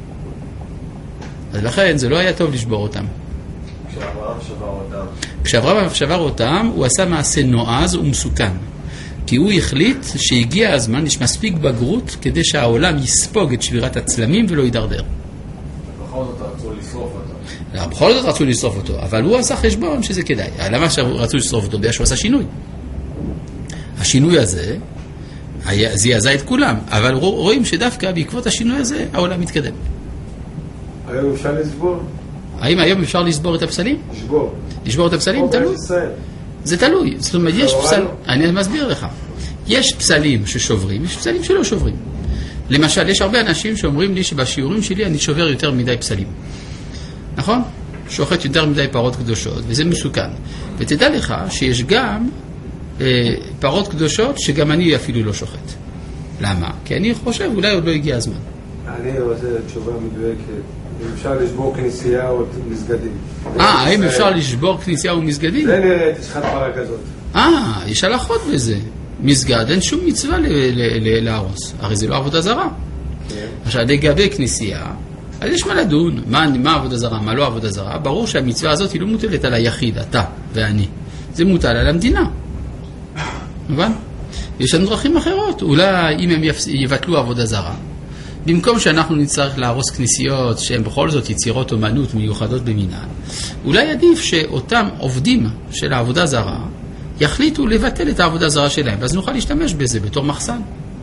Speaker 1: אז לכן זה לא היה טוב לשבור אותם.
Speaker 3: כשאברהם שבר אותם.
Speaker 1: כשאברהם שבר אותם, הוא עשה מעשה נועז ומסוכן. כי הוא החליט שהגיע הזמן, יש מספיק בגרות, כדי שהעולם יספוג את שבירת הצלמים ולא יידרדר.
Speaker 3: בכל זאת רצו לשרוף אותו.
Speaker 1: בכל זאת רצו לשרוף אותו, אבל הוא עשה חשבון שזה כדאי. למה רצו לשרוף אותו? בגלל שהוא עשה שינוי. השינוי הזה, זעזע את כולם, אבל רואים שדווקא בעקבות השינוי הזה, העולם מתקדם.
Speaker 3: היום אפשר לסבור?
Speaker 1: האם היום אפשר לסבור את הפסלים?
Speaker 3: לשבור.
Speaker 1: לשבור את הפסלים? תלוי. זה תלוי. זאת אומרת, יש פסל... אני מסביר לך. יש פסלים ששוברים, יש פסלים שלא שוברים. למשל, יש הרבה אנשים שאומרים לי שבשיעורים שלי אני שובר יותר מדי פסלים. נכון? שוחט יותר מדי פרות קדושות, וזה מסוכן. ותדע לך שיש גם אה, פרות קדושות שגם אני אפילו לא שוחט. למה? כי אני חושב, אולי עוד לא הגיע הזמן.
Speaker 3: אני רוצה תשובה מדויקת. אם אפשר לשבור כנסייה או מסגדים.
Speaker 1: אה, האם אפשר לשבור כנסייה או מסגדים?
Speaker 3: זה נראית, יש לך פרה כזאת.
Speaker 1: אה, יש הלכות בזה. מסגד, אין שום מצווה להרוס. הרי זה לא עבודה זרה. עכשיו, לגבי כנסייה, אז יש מה לדון. מה, מה עבודה זרה, מה לא עבודה זרה? ברור שהמצווה הזאת היא לא מוטלת על היחיד, אתה ואני. זה מוטל על המדינה. מובן? יש לנו דרכים אחרות. אולי אם הם יבטלו עבודה זרה, במקום שאנחנו נצטרך להרוס כנסיות שהן בכל זאת יצירות אומנות מיוחדות במינן, אולי עדיף שאותם עובדים של העבודה זרה יחליטו לבטל את העבודה זרה שלהם, ואז נוכל להשתמש בזה בתור מחסן.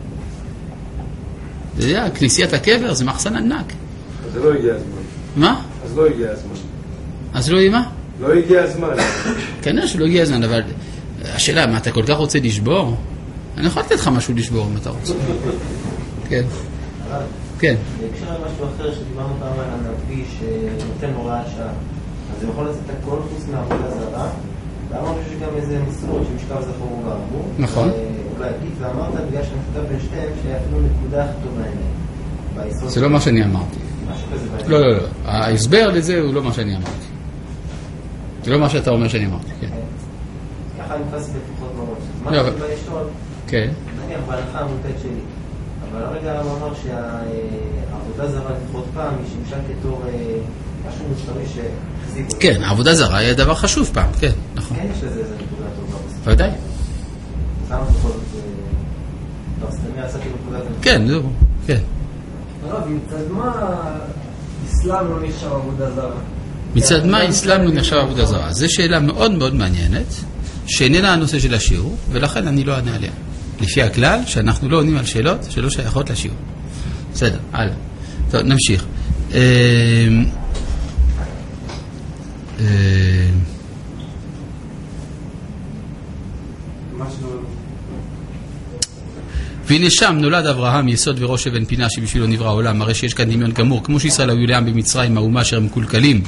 Speaker 1: אתה יודע, כנסיית הקבר זה מחסן ענק.
Speaker 3: אז זה לא הגיע הזמן.
Speaker 1: מה?
Speaker 3: אז לא הגיע הזמן.
Speaker 1: אז לא יהיה מה?
Speaker 3: לא הגיע הזמן.
Speaker 1: כנראה שלא הגיע הזמן, אבל השאלה, מה אתה כל כך רוצה לשבור? אני יכול לתת לך משהו לשבור אם אתה רוצה. כן. כן.
Speaker 4: בהקשר למשהו אחר שדיברנו פעם על הנביא שנותן הוראה שעה, אז הוא יכול לעשות את הכל חוץ מעבודה זרה, ואמרנו שיש גם איזה מסורת שמשכב זכור ואמרו.
Speaker 1: נכון.
Speaker 4: אולי להגיד, ואמרת בגלל שנכתב בין שתיהם שאפילו נקודה הכי טובה העניין.
Speaker 1: זה לא מה שאני אמרתי.
Speaker 4: משהו כזה בעניין.
Speaker 1: לא, לא, לא. ההסבר לזה הוא לא מה שאני אמרתי. זה לא מה שאתה אומר שאני אמרתי, כן.
Speaker 4: ככה נתפס בפחות ממש.
Speaker 1: לא,
Speaker 4: מה
Speaker 1: אבל...
Speaker 4: שבא לשאול,
Speaker 1: כן.
Speaker 4: נניח בהלכה המוטט שלי. אבל הרגע הרב אמר שהעבודה זרה לפחות פעם היא שימשה כתור משהו מוסרי שהחזיק אותה.
Speaker 1: כן, העבודה זרה היה דבר חשוב פעם, כן, נכון.
Speaker 4: כן, יש לזה איזה נקודה טובה.
Speaker 1: ודאי.
Speaker 4: למה בכל זאת... לא, סתמי עשיתי נקודת...
Speaker 1: כן, זהו, כן.
Speaker 7: הרב, מצד מה אסלאם לא נחשב עבודה זרה?
Speaker 1: מצד מה אסלאם לא נחשב עבודה זרה? זו שאלה מאוד מאוד מעניינת, שאיננה הנושא של השיעור, ולכן אני לא אענה עליה. לפי הכלל שאנחנו לא עונים על שאלות שלא שייכות לשיעור. בסדר, הלאה. טוב, נמשיך. והנה שם נולד אברהם יסוד וראש אבן פינה שבשבילו נברא העולם, הרי שיש כאן דמיון גמור, כמו שישראל היו לעם במצרים, האומה אשר מקולקלים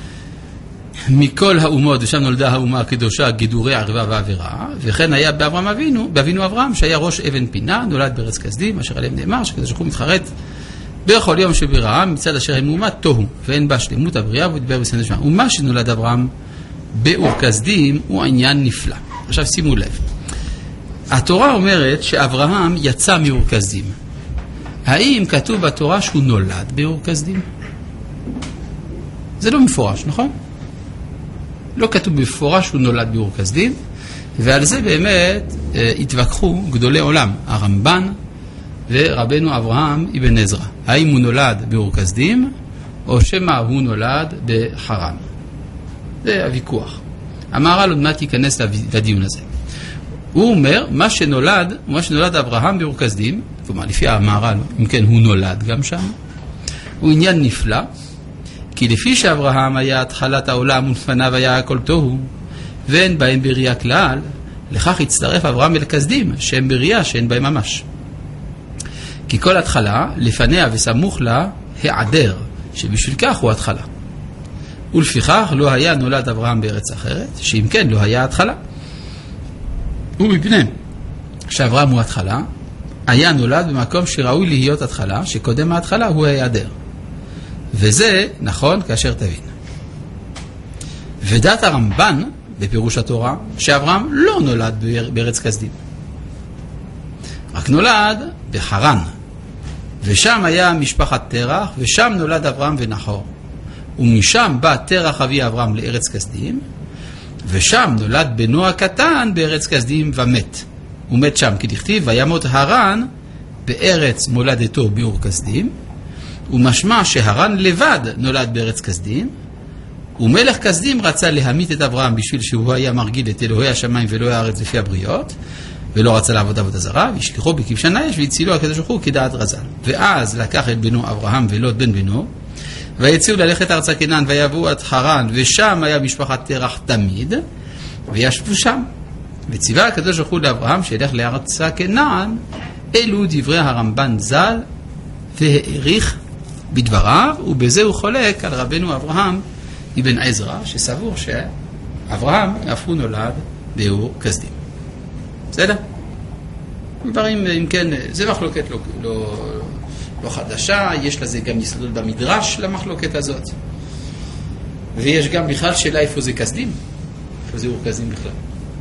Speaker 1: מכל האומות, ושם נולדה האומה הקדושה, גדורי ערווה ועבירה, וכן היה באברהם אבינו, באבינו אברהם, שהיה ראש אבן פינה, נולד בארץ כסדים, אשר עליהם נאמר, שקדוש ברוך הוא מתחרט בכל יום שבראם, מצד אשר הם אומה תוהו, ואין בה שלמות הבריאה, והוא דיבר בסנדש מה. ומה שנולד אברהם באור כסדים הוא עניין נפלא. עכשיו שימו לב. התורה אומרת שאברהם יצא מאור כסדים. האם כתוב בתורה שהוא נולד באור כסדים? זה לא מפורש, נכון? לא כתוב בפורש שהוא נולד באור כסדים, ועל זה באמת אה, התווכחו גדולי עולם, הרמב"ן ורבנו אברהם אבן עזרא. האם הוא נולד באור כסדים, או שמה הוא נולד בחרן? זה הוויכוח. המהר"ל עוד מעט ייכנס לדיון הזה. הוא אומר, מה שנולד, מה שנולד אברהם באור כסדים, כלומר לפי המהר"ל, אם כן הוא נולד גם שם, הוא עניין נפלא, כי לפי שאברהם היה התחלת העולם ולפניו היה הכל תוהו, ואין בהם בריאה כלל, לכך הצטרף אברהם אל כסדים, שהם בריאה שאין בהם ממש. כי כל התחלה, לפניה וסמוך לה, העדר, שבשביל כך הוא התחלה. ולפיכך לא היה נולד אברהם בארץ אחרת, שאם כן לא היה התחלה. ומפני שאברהם הוא התחלה, היה נולד במקום שראוי להיות התחלה, שקודם ההתחלה הוא ההיעדר. וזה נכון כאשר תבין. ודעת הרמב"ן, בפירוש התורה, שאברהם לא נולד בארץ כסדים. רק נולד בחרן. ושם היה משפחת תרח, ושם נולד אברהם ונחור. ומשם בא תרח אבי אברהם לארץ כסדים, ושם נולד בנו הקטן בארץ כסדים ומת. הוא מת שם, כי דכתיב, וימות הרן בארץ מולדתו באור כסדים, ומשמע שהרן לבד נולד בארץ כסדים, ומלך כסדים רצה להמית את אברהם בשביל שהוא היה מרגיל את אלוהי השמיים ואלוהי הארץ לפי הבריות, ולא רצה לעבוד עבודה זרה, והשליחו בכבשן האש והצילו הקדוש ברוך הוא כדעת רז"ל. ואז לקח את בנו אברהם ולוט בן בנו, ויצאו ללכת ארצה כנען, ויבואו עד חרן, ושם היה משפחת תרח תמיד, וישבו שם. וציווה הקדוש ברוך הוא לאברהם שילך לארצה כנען. אלו דברי הרמב"ן ז"ל, והעריך בדבריו, ובזה הוא חולק על רבנו אברהם אבן עזרא, שסבור שאברהם אף הוא נולד באור כסדים. בסדר? דברים, אם כן, זה מחלוקת לא, לא, לא חדשה, יש לזה גם יסודות במדרש למחלוקת הזאת. ויש גם בכלל שאלה איפה זה כסדים, איפה זה אור כסדים בכלל.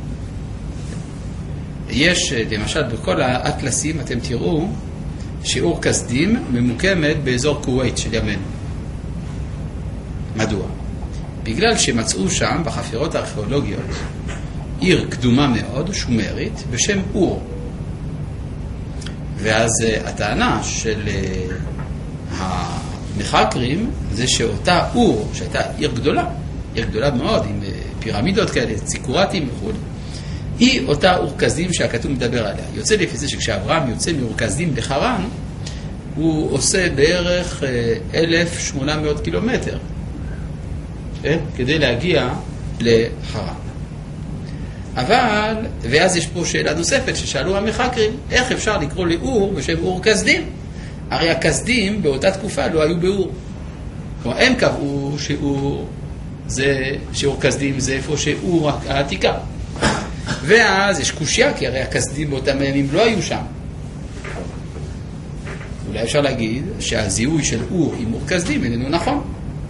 Speaker 1: יש, למשל, בכל האטלסים אתם תראו שאור כסדים ממוקמת באזור כווית של ימינו. מדוע? בגלל שמצאו שם בחפירות הארכיאולוגיות עיר קדומה מאוד, שומרית, בשם אור. ואז הטענה של המחקרים זה שאותה אור, שהייתה עיר גדולה, עיר גדולה מאוד, עם פירמידות כאלה, ציקורטים וכו', היא אותה אור כסדים שהכתוב מדבר עליה. יוצא לפי זה שכשאברהם יוצא מאור כסדים בחרן, הוא עושה בערך אלף ושמונה מאות קילומטר, כדי להגיע לחרן. אבל, ואז יש פה שאלה נוספת ששאלו המחקרים, איך אפשר לקרוא לאור בשם אור כסדים? הרי הכסדים באותה תקופה לא היו באור. כלומר, הם קבעו שאור, זה, שאור כסדים זה איפה שאור העתיקה. ואז יש קושיה, כי הרי הכסדים באותם הימים לא היו שם. אולי אפשר להגיד שהזיהוי של אור עם אור כסדים איננו נכון.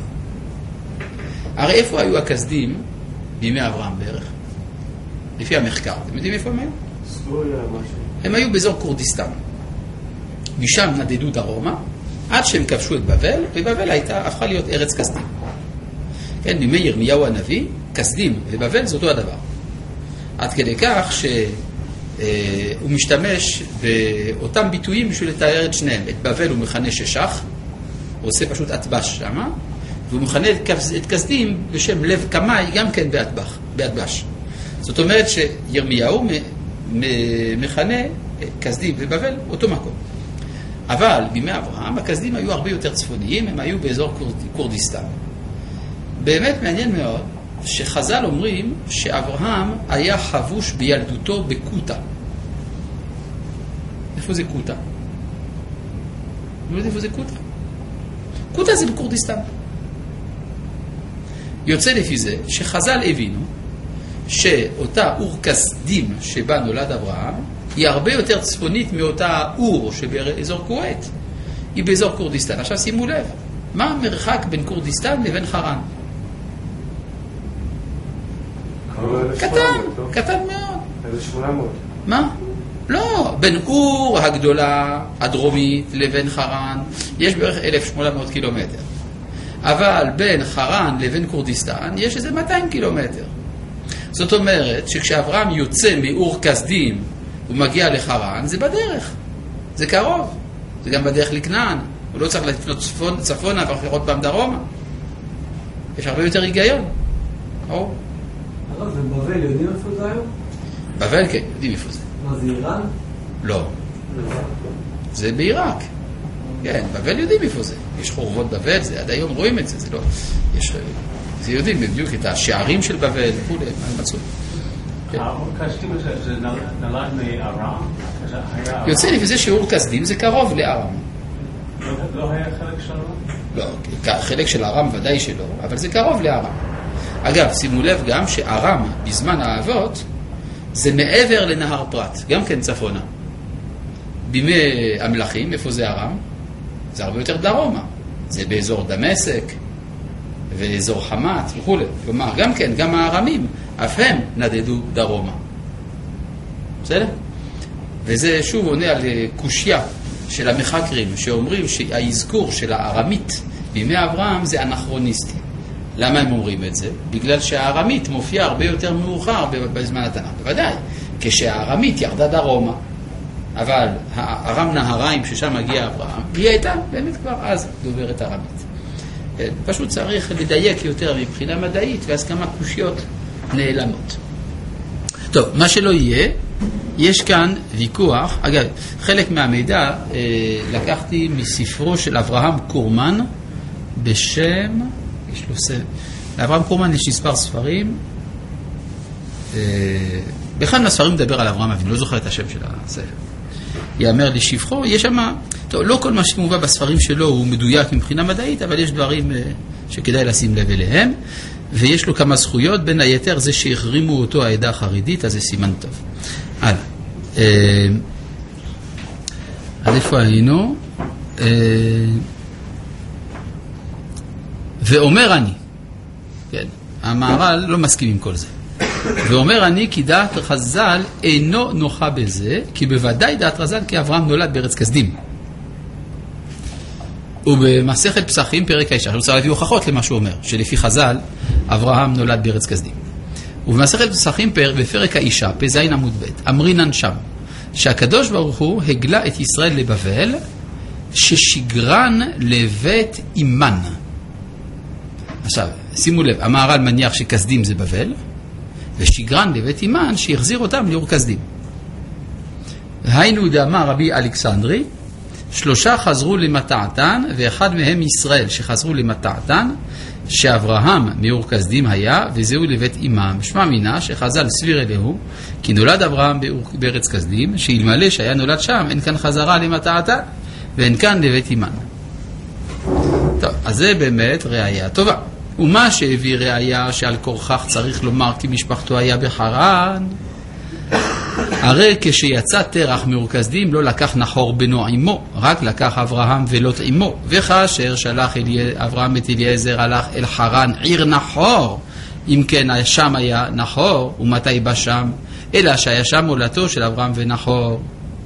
Speaker 1: הרי איפה היו הכסדים בימי אברהם בערך? לפי המחקר. אתם יודעים איפה הם היו?
Speaker 3: סוריה, משהו.
Speaker 1: הם היו באזור קורדיסטן. משם נדדו דרומה, עד שהם כבשו את בבל, ובבל הייתה, הפכה להיות ארץ כסדים. כן, בימי ירמיהו הנביא, כסדים ובבל זה אותו הדבר. עד כדי כך שהוא משתמש באותם ביטויים בשביל לתאר את שניהם. את בבל הוא מכנה ששח, הוא עושה פשוט אטבש שמה, והוא מכנה את כסדים בשם לב קמאי, גם כן באטבח, באטבש. זאת אומרת שירמיהו מכנה כסדים ובבל אותו מקום. אבל בימי אברהם הכסדים היו הרבה יותר צפוניים, הם היו באזור קורדיסטן. באמת מעניין מאוד שחז"ל אומרים שאברהם היה חבוש בילדותו בקוטה. איפה זה קוטה? לא יודע איפה זה קוטה. קוטה זה בקורדיסטן. יוצא לפי זה שחז"ל הבינו שאותה אור כסדים שבה נולד אברהם היא הרבה יותר צפונית מאותה אור שבאזור כווית. היא באזור קורדיסטן. עכשיו שימו לב, מה המרחק בין קורדיסטן לבין חרן? קטן, קטן מאוד.
Speaker 3: אלף ושמונה מאות.
Speaker 1: מה? לא, בין אור הגדולה הדרומית לבין חרן יש בערך אלף ושמונה מאות קילומטר. אבל בין חרן לבין קורדיסטן יש איזה מאתיים קילומטר. זאת אומרת שכשאברהם יוצא מאור כסדים ומגיע לחרן, זה בדרך. זה קרוב. זה גם בדרך לכנען. הוא לא צריך לפנות צפון, צפונה ואחרות פעם דרומה. יש הרבה יותר היגיון. או?
Speaker 7: הרב, ובבל יודעים איפה זה היום?
Speaker 1: בבל כן, יודעים איפה זה.
Speaker 7: מה, זה איראן?
Speaker 1: לא. זה בעיראק. כן, בבל יודעים איפה זה. יש חורבות בבל, זה עד היום רואים את זה. זה לא... יש... זה יודעים בדיוק את השערים של בבל וכו', מה הם מצאו.
Speaker 2: האור כסדים זה נולד מארם?
Speaker 1: יוצא לפי זה שאור כסדים זה קרוב לארם.
Speaker 2: לא היה חלק של ארם?
Speaker 1: לא, חלק של ארם ודאי שלא, אבל זה קרוב לארם. אגב, שימו לב גם שארם בזמן האבות זה מעבר לנהר פרת, גם כן צפונה. בימי המלכים, איפה זה ארם? זה הרבה יותר דרומה. זה באזור דמשק ואזור חמת וכו'. כלומר, גם כן, גם הארמים, אף הם נדדו דרומה. בסדר? וזה שוב עונה על קושיה של המחקרים, שאומרים שהאזכור של הארמית בימי אברהם זה אנכרוניסטי. למה הם אומרים את זה? בגלל שהארמית מופיע הרבה יותר מאוחר בזמן התנ"ך. בוודאי, כשהארמית ירדה דרומה, אבל הארם נהריים ששם מגיע אברהם, היא הייתה באמת כבר אז דוברת ארמית. פשוט צריך לדייק יותר מבחינה מדעית, ואז כמה קושיות נעלמות. טוב, מה שלא יהיה, יש כאן ויכוח. אגב, חלק מהמידע אה, לקחתי מספרו של אברהם קורמן בשם, יש לו ספר, לאברהם קורמן יש מספר ספרים, אה, באחד מהספרים מדבר על אברהם אבינו, לא זוכר את השם של הספר. יאמר לשבחו, יש שם, טוב, לא כל מה שמובא בספרים שלו הוא מדויק מבחינה מדעית, אבל יש דברים אה, שכדאי לשים לב אליהם, ויש לו כמה זכויות, בין היתר זה שהחרימו אותו העדה החרדית, אז זה סימן טוב. הלאה. עד איפה היינו? ואומר אני, כן, המהר"ל לא מסכים עם כל זה. ואומר אני כי דעת חז"ל אינו נוחה בזה, כי בוודאי דעת חז"ל כי אברהם נולד בארץ כסדים. ובמסכת פסחים פרק האישה, אני רוצה להביא הוכחות למה שהוא אומר, שלפי חז"ל אברהם נולד בארץ כסדים. ובמסכת פסחים בפרק האישה, פז עמוד ב', אמרינן שם, שהקדוש ברוך הוא הגלה את ישראל לבבל, ששגרן לבית אימן. עכשיו, שימו לב, המהר"ל מניח שכסדים זה בבל, ושגרן לבית אימן שהחזיר אותם לאור כסדים. היינו דאמר רבי אלכסנדרי, שלושה חזרו למטעתן, ואחד מהם ישראל שחזרו למטעתן, שאברהם מאור כסדים היה, וזהו לבית אימם. שמע מינה שחז"ל סביר אלוהו, כי נולד אברהם בארץ כסדים, שאלמלא שהיה נולד שם, אין כאן חזרה למטעתן, ואין כאן לבית אימן. טוב, אז זה באמת ראייה טובה. ומה שהביא ראייה שעל כורכך צריך לומר כי משפחתו היה בחרן, הרי כשיצא תרח מאור כסדים לא לקח נחור בנו עמו, רק לקח אברהם ולוט עמו. וכאשר שלח אברהם את אליעזר הלך אל חרן עיר נחור, אם כן שם היה נחור, ומתי בא שם? אלא שהיה שם מולדתו של אברהם ונחור.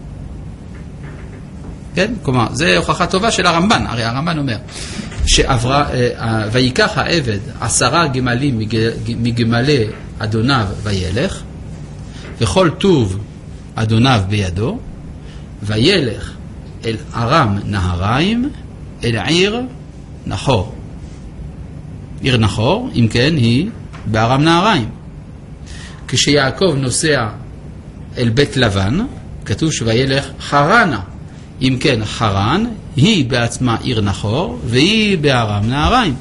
Speaker 1: כן? כלומר, זה הוכחה טובה של הרמב"ן. הרי הרמב"ן אומר שעברה, ויקח העבד עשרה גמלים מגמלי אדוניו וילך, וכל טוב אדוניו בידו, וילך אל ארם נהריים, אל עיר נחור. עיר נחור, אם כן, היא בארם נהריים. כשיעקב נוסע אל בית לבן, כתוב שוילך חרנה. אם כן, חרן היא בעצמה עיר נחור, והיא בארם נהריים.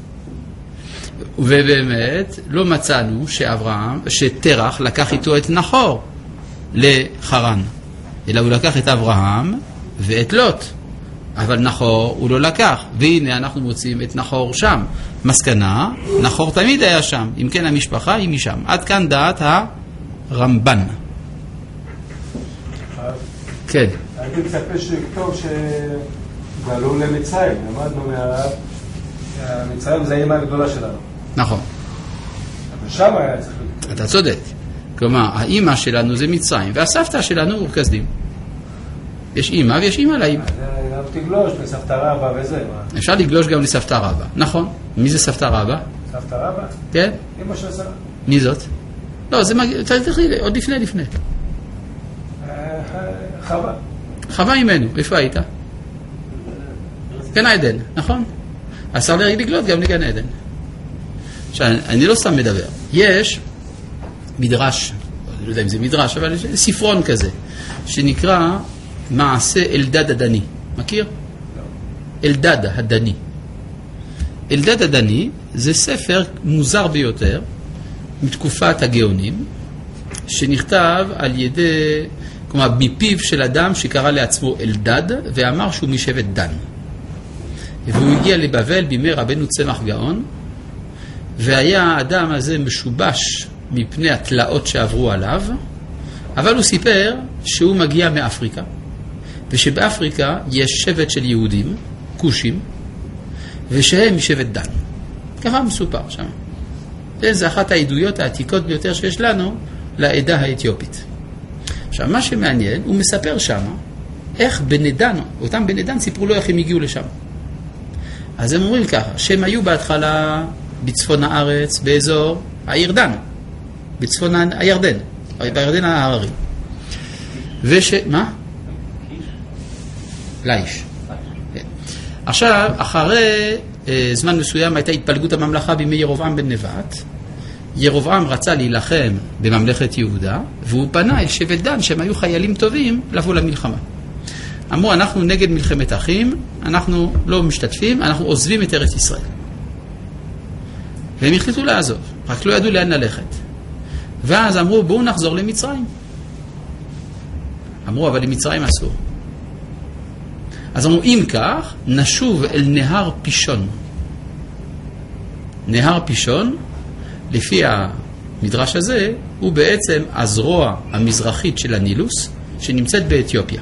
Speaker 1: ובאמת לא מצאנו שאברהם, שתרח לקח איתו את נחור לחרן, אלא הוא לקח את אברהם ואת לוט, אבל נחור הוא לא לקח, והנה אנחנו מוצאים את נחור שם. מסקנה, נחור תמיד היה שם, אם כן המשפחה היא משם. עד כאן דעת הרמב"ן. כן.
Speaker 3: הייתי מצפה שכתוב שגלו למצרים, למדנו מהרב, מצרים זה האמא הגדולה שלנו.
Speaker 1: נכון.
Speaker 3: אבל שם היה צריך לקטור.
Speaker 1: אתה צודק. כלומר, האמא שלנו זה מצרים, והסבתא שלנו הוא כסדים. יש אמא ויש אמא לאמא.
Speaker 3: גם תגלוש לסבתא רבא וזה.
Speaker 1: אפשר לגלוש גם לסבתא רבא. נכון. מי זה סבתא רבא?
Speaker 3: סבתא רבא?
Speaker 1: כן.
Speaker 3: אמא של סבתא.
Speaker 1: מי זאת? לא, זה מגיע, עוד לפני לפני.
Speaker 3: חווה.
Speaker 1: חווה אימנו, איפה היית? גן עדן, נכון? אסר לגלות גם לגן עדן. עכשיו, אני לא סתם מדבר. יש מדרש, לא יודע אם זה מדרש, אבל יש ספרון כזה, שנקרא מעשה אלדד הדני. מכיר? לא. אלדד הדני. אלדד הדני זה ספר מוזר ביותר, מתקופת הגאונים, שנכתב על ידי, כלומר, מפיו של אדם שקרא לעצמו אלדד, ואמר שהוא משבט דן. והוא הגיע לבבל בימי רבנו צמח גאון, והיה האדם הזה משובש מפני התלאות שעברו עליו, אבל הוא סיפר שהוא מגיע מאפריקה, ושבאפריקה יש שבט של יהודים, כושים, ושהם משבט דן. ככה מסופר שם. זה אחת העדויות העתיקות ביותר שיש לנו לעדה האתיופית. עכשיו, מה שמעניין, הוא מספר שם איך בני דן, אותם בני דן סיפרו לו איך הם הגיעו לשם. אז הם אומרים ככה, שהם היו בהתחלה בצפון הארץ, באזור העיר דן, בצפון הירדן, בירדן ההררי. וש... מה? לאיש. עכשיו, אחרי אה, זמן מסוים הייתה התפלגות הממלכה בימי ירובעם בן נבט. ירובעם רצה להילחם בממלכת יהודה, והוא פנה אל שבט דן, שהם היו חיילים טובים, לבוא למלחמה. אמרו, אנחנו נגד מלחמת אחים, אנחנו לא משתתפים, אנחנו עוזבים את ארץ ישראל. והם החליטו לעזוב, רק לא ידעו לאן ללכת. ואז אמרו, בואו נחזור למצרים. אמרו, אבל למצרים אסור. אז אמרו, אם כך, נשוב אל נהר פישון. נהר פישון, לפי המדרש הזה, הוא בעצם הזרוע המזרחית של הנילוס, שנמצאת באתיופיה.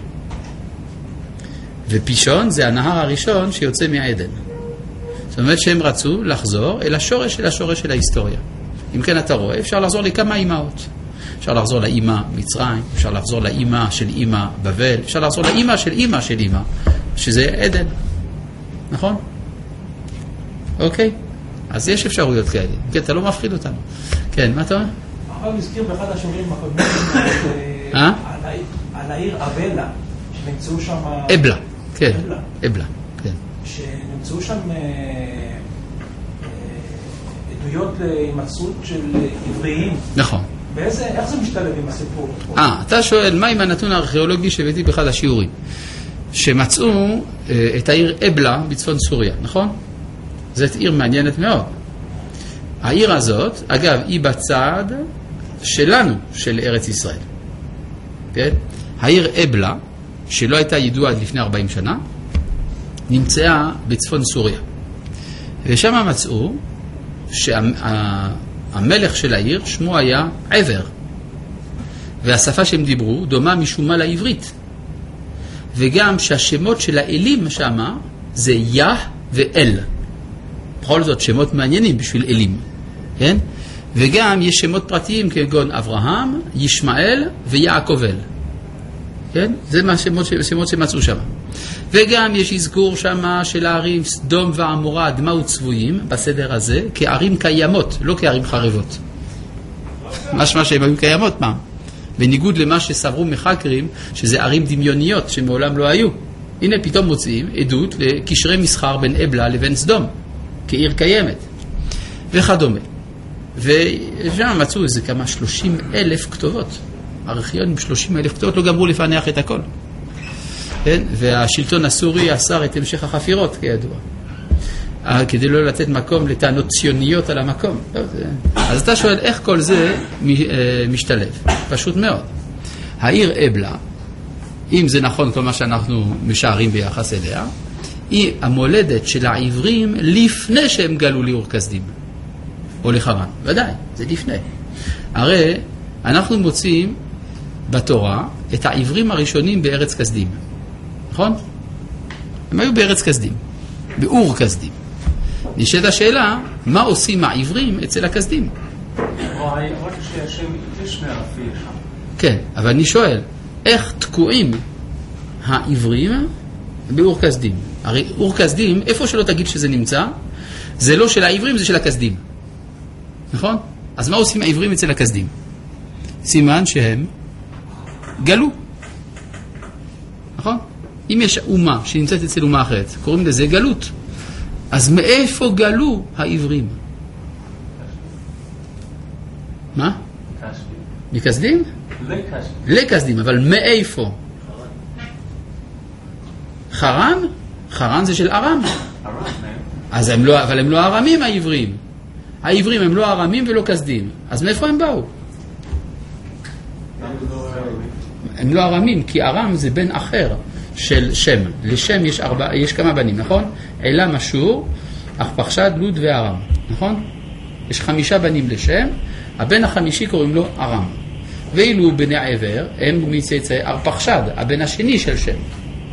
Speaker 1: ופישון זה הנהר הראשון שיוצא מהעדן. זאת אומרת שהם רצו לחזור אל השורש של השורש של ההיסטוריה. אם כן אתה רואה, אפשר לחזור לכמה אימהות. אפשר לחזור לאימא מצרים, אפשר לחזור לאימא של אימא בבל, אפשר לחזור לאימא של אימא של אימא, שזה עדן. נכון? אוקיי? אז יש אפשרויות כאלה. כן, אתה לא מפחיד אותנו. כן, מה אתה אומר?
Speaker 8: הרב הזכיר באחד השיעורים הקודמים על העיר אבלה, שנמצאו שם...
Speaker 1: אבלה, כן. אבלה, כן.
Speaker 8: שנמצאו שם עדויות להימצאות של עבריים.
Speaker 1: נכון.
Speaker 8: באיזה, איך זה משתלב עם הסיפור?
Speaker 1: אה, אתה שואל, מה עם הנתון הארכיאולוגי שהבאתי באחד השיעורים? שמצאו את העיר אבלה בצפון סוריה, נכון? זאת עיר מעניינת מאוד. העיר הזאת, אגב, היא בצד שלנו, של ארץ ישראל. כן? העיר אבלה, שלא הייתה ידועה עד לפני ארבעים שנה, נמצאה בצפון סוריה. ושם מצאו שהמלך של העיר, שמו היה עבר. והשפה שהם דיברו דומה משום מה לעברית. וגם שהשמות של האלים שם זה יה ואל. בכל זאת שמות מעניינים בשביל אלים. כן? וגם יש שמות פרטיים כגון אברהם, ישמעאל ויעקבל. כן? זה מה שמות, שמות שמצאו שם. וגם יש אזכור שם של הערים סדום ועמורה, אדמה וצבויים, בסדר הזה, כערים קיימות, לא כערים חרבות. משמע שהם היו קיימות פעם. בניגוד למה שסברו מחקרים, שזה ערים דמיוניות שמעולם לא היו. הנה פתאום מוצאים עדות לקשרי מסחר בין אבלה לבין סדום, כעיר קיימת, וכדומה. ושם מצאו איזה כמה שלושים אלף כתובות. ארכיונים שלושים אלף כתובות, לא גמרו לפענח את הכל. כן? והשלטון הסורי אסר את המשך החפירות, כידוע. כדי לא לתת מקום לטענות ציוניות על המקום. אז אתה שואל איך כל זה משתלב. פשוט מאוד. העיר אבלה, אם זה נכון כל מה שאנחנו משערים ביחס אליה, היא המולדת של העברים לפני שהם גלו לאור כסדים. או לחרן. ודאי, זה לפני. הרי אנחנו מוצאים בתורה את העברים הראשונים בארץ כסדים. נכון? הם היו בארץ כסדים. באור כסדים. נשאלת השאלה, מה עושים העברים אצל הכסדים?
Speaker 2: רק שהשם יש מערפי שם.
Speaker 1: כן, אבל אני שואל, איך תקועים העברים באור כסדים? הרי אור כסדים, איפה שלא תגיד שזה נמצא, זה לא של העברים, זה של הכסדים. נכון? אז מה עושים העברים אצל הכסדים? סימן שהם גלו. נכון? אם יש אומה שנמצאת אצל אומה אחרת, קוראים לזה גלות. אז מאיפה גלו העברים? מה? מכסדים? לכסדים, אבל מאיפה? חרן? חרן זה של ארם. אז הם לא, אבל הם לא ארמים העברים. העברים הם לא ארמים ולא כסדים. אז מאיפה הם באו? הם לא ארמים, כי ארם זה בן אחר של שם. לשם יש, ארבע, יש כמה בנים, נכון? אלה משור, ארפחשד, לוד וארם, נכון? יש חמישה בנים לשם, הבן החמישי קוראים לו ארם. ואילו בני עבר הם מצאצאי ארפחשד, הבן השני של שם.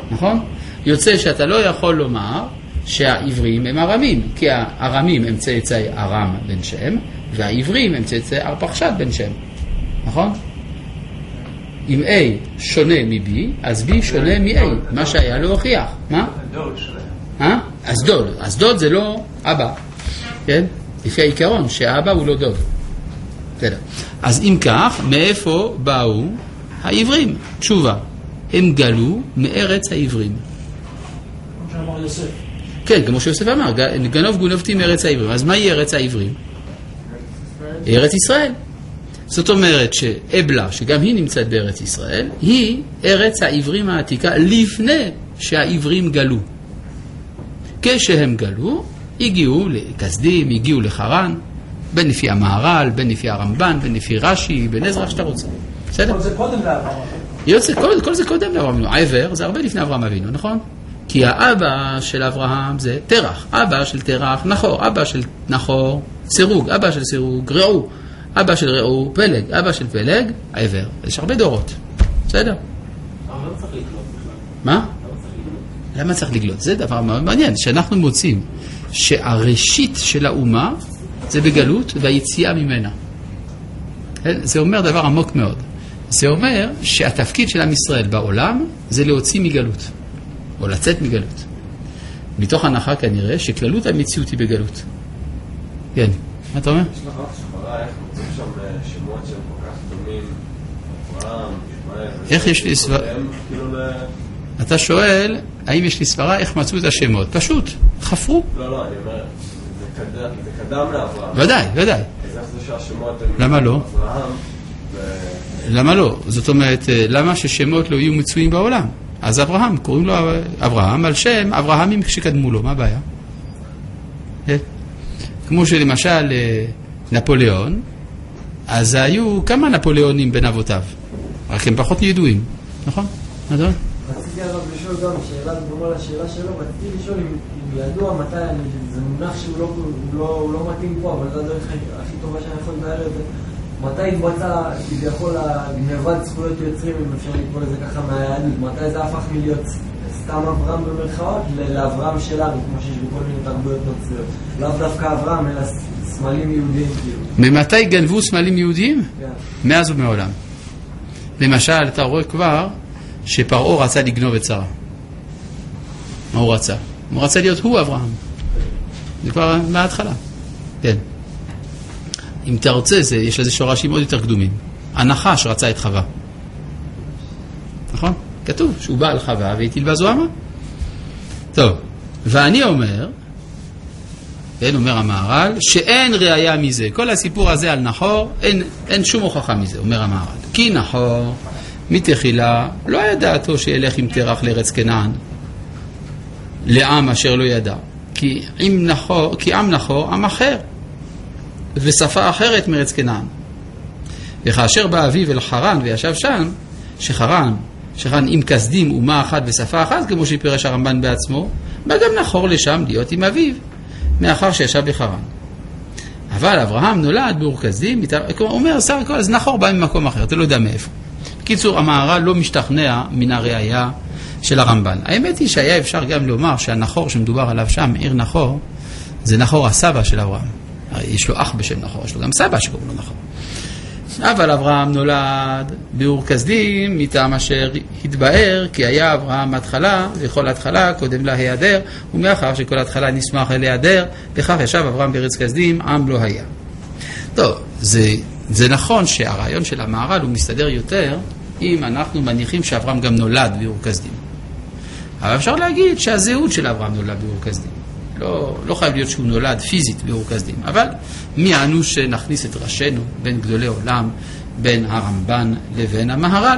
Speaker 1: נכון? יוצא שאתה לא יכול לומר שהעברים הם ארמים, כי הארמים הם צאצאי ארם בן שם, והעברים הם צאצאי ארפחשד בן שם, נכון? אם A שונה מ-B, אז B שונה מ-A, מה שהיה לו הוכיח. מה?
Speaker 2: דוד שלהם.
Speaker 1: אה? אז דוד, אז דוד זה לא אבא, כן? לפי העיקרון שהאבא הוא לא דוד. בסדר. אז אם כך, מאיפה באו העברים? תשובה, הם גלו מארץ העברים.
Speaker 8: כמו שאמר יוסף.
Speaker 1: כן, כמו שיוסף אמר, גנוב גונבתי מארץ העברים. אז מהי ארץ העברים? ארץ ישראל. זאת אומרת שאבלה, שגם היא נמצאת בארץ ישראל, היא ארץ העברים העתיקה לפני שהעברים גלו. כשהם גלו, הגיעו לכסדים, הגיעו לחרן, בין לפי המהר"ל, בין לפי הרמב"ן, בין לפי רש"י, בין עזרא שאתה רוצה. בסדר?
Speaker 8: כל זה קודם לאברהם.
Speaker 1: יוצא, כל, כל זה קודם לאברהם אבינו. העבר זה הרבה לפני אברהם אבינו, נכון? כי האבא של אברהם זה תרח, אבא של תרח נחור, אבא של נחור סירוג, אבא של סירוג רעו, אבא של רעו פלג, אבא של פלג העבר. יש הרבה דורות. בסדר?
Speaker 4: אבל לא צריך לקלוט בכלל.
Speaker 1: מה? למה צריך לגלות? זה דבר מאוד מעניין, שאנחנו מוצאים שהראשית של האומה זה בגלות והיציאה ממנה. זה אומר דבר עמוק מאוד. זה אומר שהתפקיד של עם ישראל בעולם זה להוציא מגלות, או לצאת מגלות. מתוך הנחה כנראה שכללות המציאות היא בגלות. כן, מה אתה אומר?
Speaker 5: יש לך שחרה, איך מוצאים שם שמות שהם כל כך דומים, אברהם, ישמעאל,
Speaker 1: איך יש לי סברה? אתה שואל, האם יש לי סברה, איך מצאו את השמות? פשוט, חפרו.
Speaker 5: לא, לא, אני אומר, זה קדם לאברהם.
Speaker 1: ודאי, ודאי.
Speaker 5: אז איך זה שהשמות הם...
Speaker 1: למה לא?
Speaker 5: אברהם ו...
Speaker 1: למה לא? זאת אומרת, למה ששמות לא יהיו מצויים בעולם? אז אברהם, קוראים לו אברהם, על שם אברהמים שקדמו לו, מה הבעיה? כמו שלמשל נפוליאון, אז היו כמה נפוליאונים בין אבותיו, רק הם פחות ידועים, נכון? נכון?
Speaker 7: רציתי הרב לשאול גם שאלה דומה לשאלה שלו, רציתי לשאול אם ידוע מתי, זה מונח שהוא לא מתאים פה, אבל זה הדרך הכי טובה שאני יכול לתאר את זה, מתי התבצע כביכול גנבת זכויות יוצרים, אם אפשר לקרוא לזה ככה מהיהדות, מתי זה הפך מלהיות סתם אברהם במרכאות לאברהם שלנו, כמו שיש בכל מיני תרבויות נוצריות, לאו דווקא אברהם, אלא סמלים יהודיים כאילו.
Speaker 1: ממתי גנבו סמלים יהודיים?
Speaker 7: כן.
Speaker 1: מאז ומעולם. למשל, אתה רואה כבר שפרעה רצה לגנוב את שרה. מה הוא רצה? הוא רצה להיות הוא אברהם. זה כבר מההתחלה. כן. אם אתה רוצה, זה, יש לזה שורשים עוד יותר קדומים. הנחש רצה את חווה. נכון? כתוב שהוא בא על חווה והטיל זוהמה. טוב, ואני אומר, כן, אומר המהר"ל, שאין ראיה מזה. כל הסיפור הזה על נחור, אין, אין שום הוכחה מזה, אומר המהר"ל. כי נחור, מתחילה, לא ידעתו שילך עם תרח לארץ כנען, לעם אשר לא ידע. כי עם נחור, כי עם נחור, עם אחר, ושפה אחרת מארץ כנען. וכאשר בא אביו אל חרן וישב שם, שחרן, שחרן עם כסדים אומה אחת ושפה אחת, כמו שפירש הרמב"ן בעצמו, בא גם נחור לשם להיות עם אביו, מאחר שישב בחרן. אבל אברהם נולד באור כסדים, הוא אומר, שר הכל, אז נחור בא ממקום אחר, אתה לא יודע מאיפה. בקיצור, המהר"ל לא משתכנע מן הראייה של הרמב"ן. האמת היא שהיה אפשר גם לומר שהנחור שמדובר עליו שם, עיר נחור, זה נחור הסבא של אברהם. יש לו אח בשם נחור, יש לו גם סבא שקוראים לו נחור. אבל אברהם נולד באור כסדים, מטעם אשר התבאר, כי היה אברהם התחלה, וכל התחלה קודם לה היעדר, ומאחר שכל התחלה נשמח אל היעדר, לכך ישב אברהם בארץ כסדים, עם לא היה. טוב, זה, זה נכון שהרעיון של המהר"ל הוא מסתדר יותר, אם אנחנו מניחים שאברהם גם נולד באור כסדים. אבל אפשר להגיד שהזהות של אברהם נולד באור כסדים. לא, לא חייב להיות שהוא נולד פיזית באור כסדים, אבל מי אנו שנכניס את ראשנו בין גדולי עולם, בין הרמב"ן לבין המהר"ל?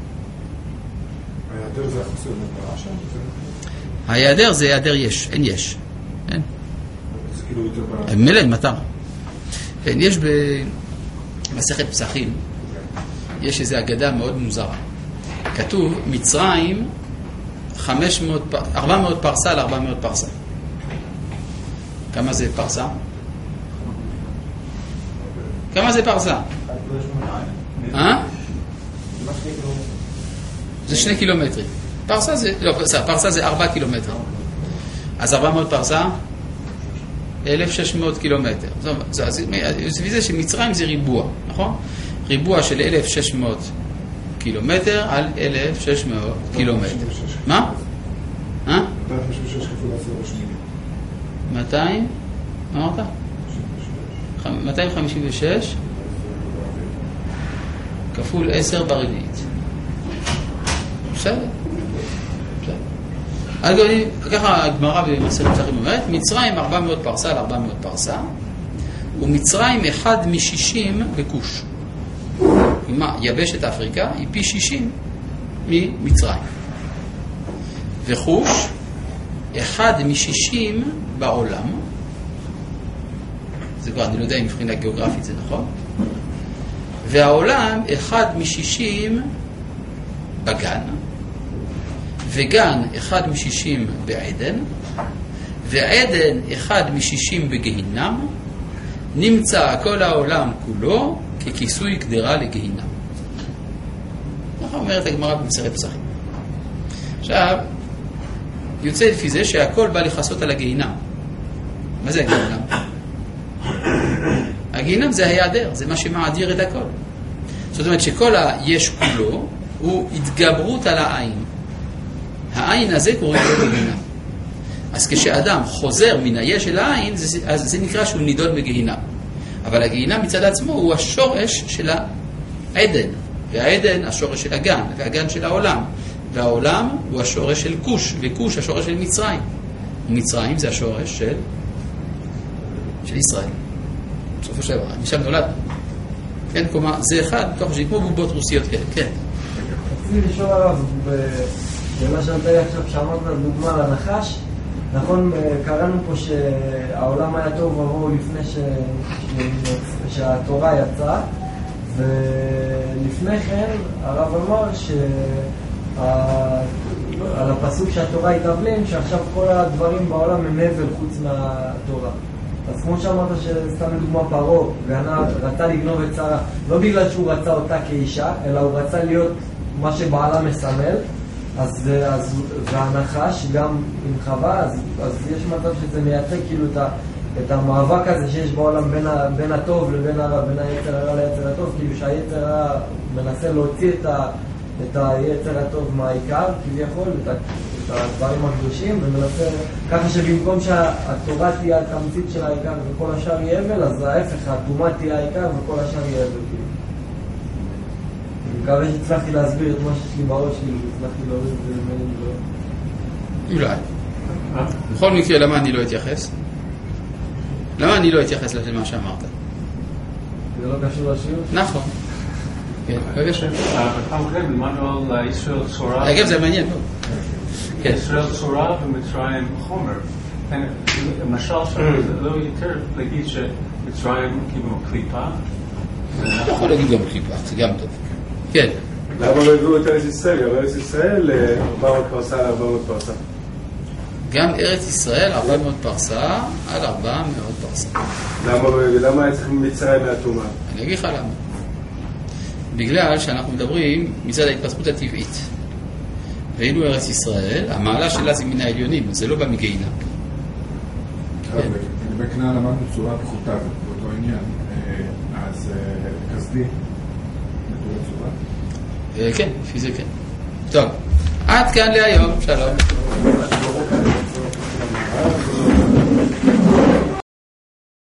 Speaker 3: היעדר זה החוסר מטרה שם?
Speaker 1: היעדר זה היעדר יש, אין יש. אין.
Speaker 3: זה כאילו יותר...
Speaker 1: מלא, מטרה. כן, יש במסכת פסחים, יש איזו אגדה מאוד מוזרה. כתוב, מצרים חמש מאות, ארבע מאות פרסה על ארבע מאות פרסה. כמה זה פרסה? כמה זה פרסה? אה? זה שני קילומטרים. פרסה זה, לא, פרסה זה ארבעה קילומטר. אז ארבע מאות פרסה? אלף ושש מאות קילומטר. זה שמצרים זה ריבוע, נכון? ריבוע של אלף ושש מאות קילומטר על אלף ושש מאות קילומטר. מה? אה?
Speaker 9: מאתיים חמישים ושש כפול עשר בשמיני.
Speaker 1: מאתיים? מה אמרת? מאתיים חמישים ושש כפול עשר ברביעית. בסדר? אז ככה הגמרא במסכת פסחים אומרת, מצרים ארבע מאות פרסה על ארבע מאות פרסה, ומצרים אחד משישים בכוש. כלומר, יבשת אפריקה היא פי שישים ממצרים. וחוש, אחד משישים בעולם. זה כבר, אני לא יודע אם מבחינה גיאוגרפית זה נכון. והעולם אחד משישים בגן. וגן אחד משישים בעדן, ועדן אחד משישים בגהינם, נמצא כל העולם כולו ככיסוי קדרה לגהינם. ככה אומרת הגמרא במסכת פסחים. עכשיו, יוצא לפי זה שהכל בא לכסות על הגהינם. מה זה הגהינם? הגהינם זה ההיעדר, זה מה שמעדיר את הכל. זאת אומרת שכל היש כולו הוא התגברות על העין. העין הזה קוראים לו בגהינם. אז כשאדם חוזר מן היש אל העין, אז זה נקרא שהוא נידון בגהינם. אבל הגהינם מצד עצמו הוא השורש של העדן. והעדן השורש של הגן, והגן של העולם. והעולם הוא השורש של כוש, וכוש השורש של מצרים. ומצרים זה השורש של, של ישראל. בסופו של דבר, משם נולד. כן, כלומר, זה אחד, תוך שכמו בובות רוסיות כאלה, כן.
Speaker 7: רציתי לשאול עליו, במה שנתן לי עכשיו שאמרת דוגמה לנחש, נכון, קראנו פה שהעולם היה טוב ובואו לפני ש... שהתורה יצאה, ולפני כן הרב אמר שעל הפסוק שהתורה התאבלים, שעכשיו כל הדברים בעולם הם הבל חוץ מהתורה. אז כמו שאמרת שסתם לדוגמה פרעה, רצה לגנוב את שרה, לא בגלל שהוא רצה אותה כאישה, אלא הוא רצה להיות מה שבעלה מסמל, אז, אז והנחש גם עם חווה, אז, אז יש מצב שזה מייצג כאילו את, ה, את המאבק הזה שיש בעולם בין, ה, בין הטוב לבין הרע, בין היצר הרע ליצר הטוב, כאילו שהיצר הרע מנסה להוציא את, ה, את היצר הטוב מהעיקר, כביכול, את, את הדברים הקדושים, ומנסה ככה שבמקום שהתורה תהיה התמצית של העיקר וכל השאר יהיה הבל, אז ההפך, התאומה תהיה העיקר וכל השאר יהיה הבל. אני מקווה שהצלחתי להסביר את מה שיש לי בראש שלי, הצלחתי להוריד את זה ממני לא...
Speaker 1: אולי. בכל מקרה, למה אני לא אתייחס? למה אני לא אתייחס למה שאמרת?
Speaker 7: זה לא קשור לשיעור?
Speaker 1: נכון. כן, בבקשה.
Speaker 2: בפעם קודם למדנו על ישראל צורה...
Speaker 1: אגב, זה מעניין, לא? כן.
Speaker 2: ישראל צורה ומצרים חומר. למשל, זה לא יותר להגיד שמצרים כאילו קליפה?
Speaker 1: אתה יכול להגיד גם קליפה, זה גם טוב. כן.
Speaker 3: למה לא הביאו את ארץ ישראל? גם ארץ ישראל ארבע מאות פרסה על ארבע מאות פרסה.
Speaker 1: גם ארץ ישראל ארבע מאות פרסה על ארבע מאות פרסה.
Speaker 3: למה לא הביאו? למה היה צריך מצרים מהתאומה?
Speaker 1: אני אגיד לך למה. בגלל שאנחנו מדברים מצד ההתפתחות הטבעית. ואילו ארץ ישראל, המעלה שלה זה מן העליונים, זה לא במגעינה.
Speaker 9: לגבי כנען למדנו צורה פחותה באותו עניין, אז כסדי נטורי צורה?
Speaker 1: כן, לפי זה כן. טוב, עד כאן להיום, שלום.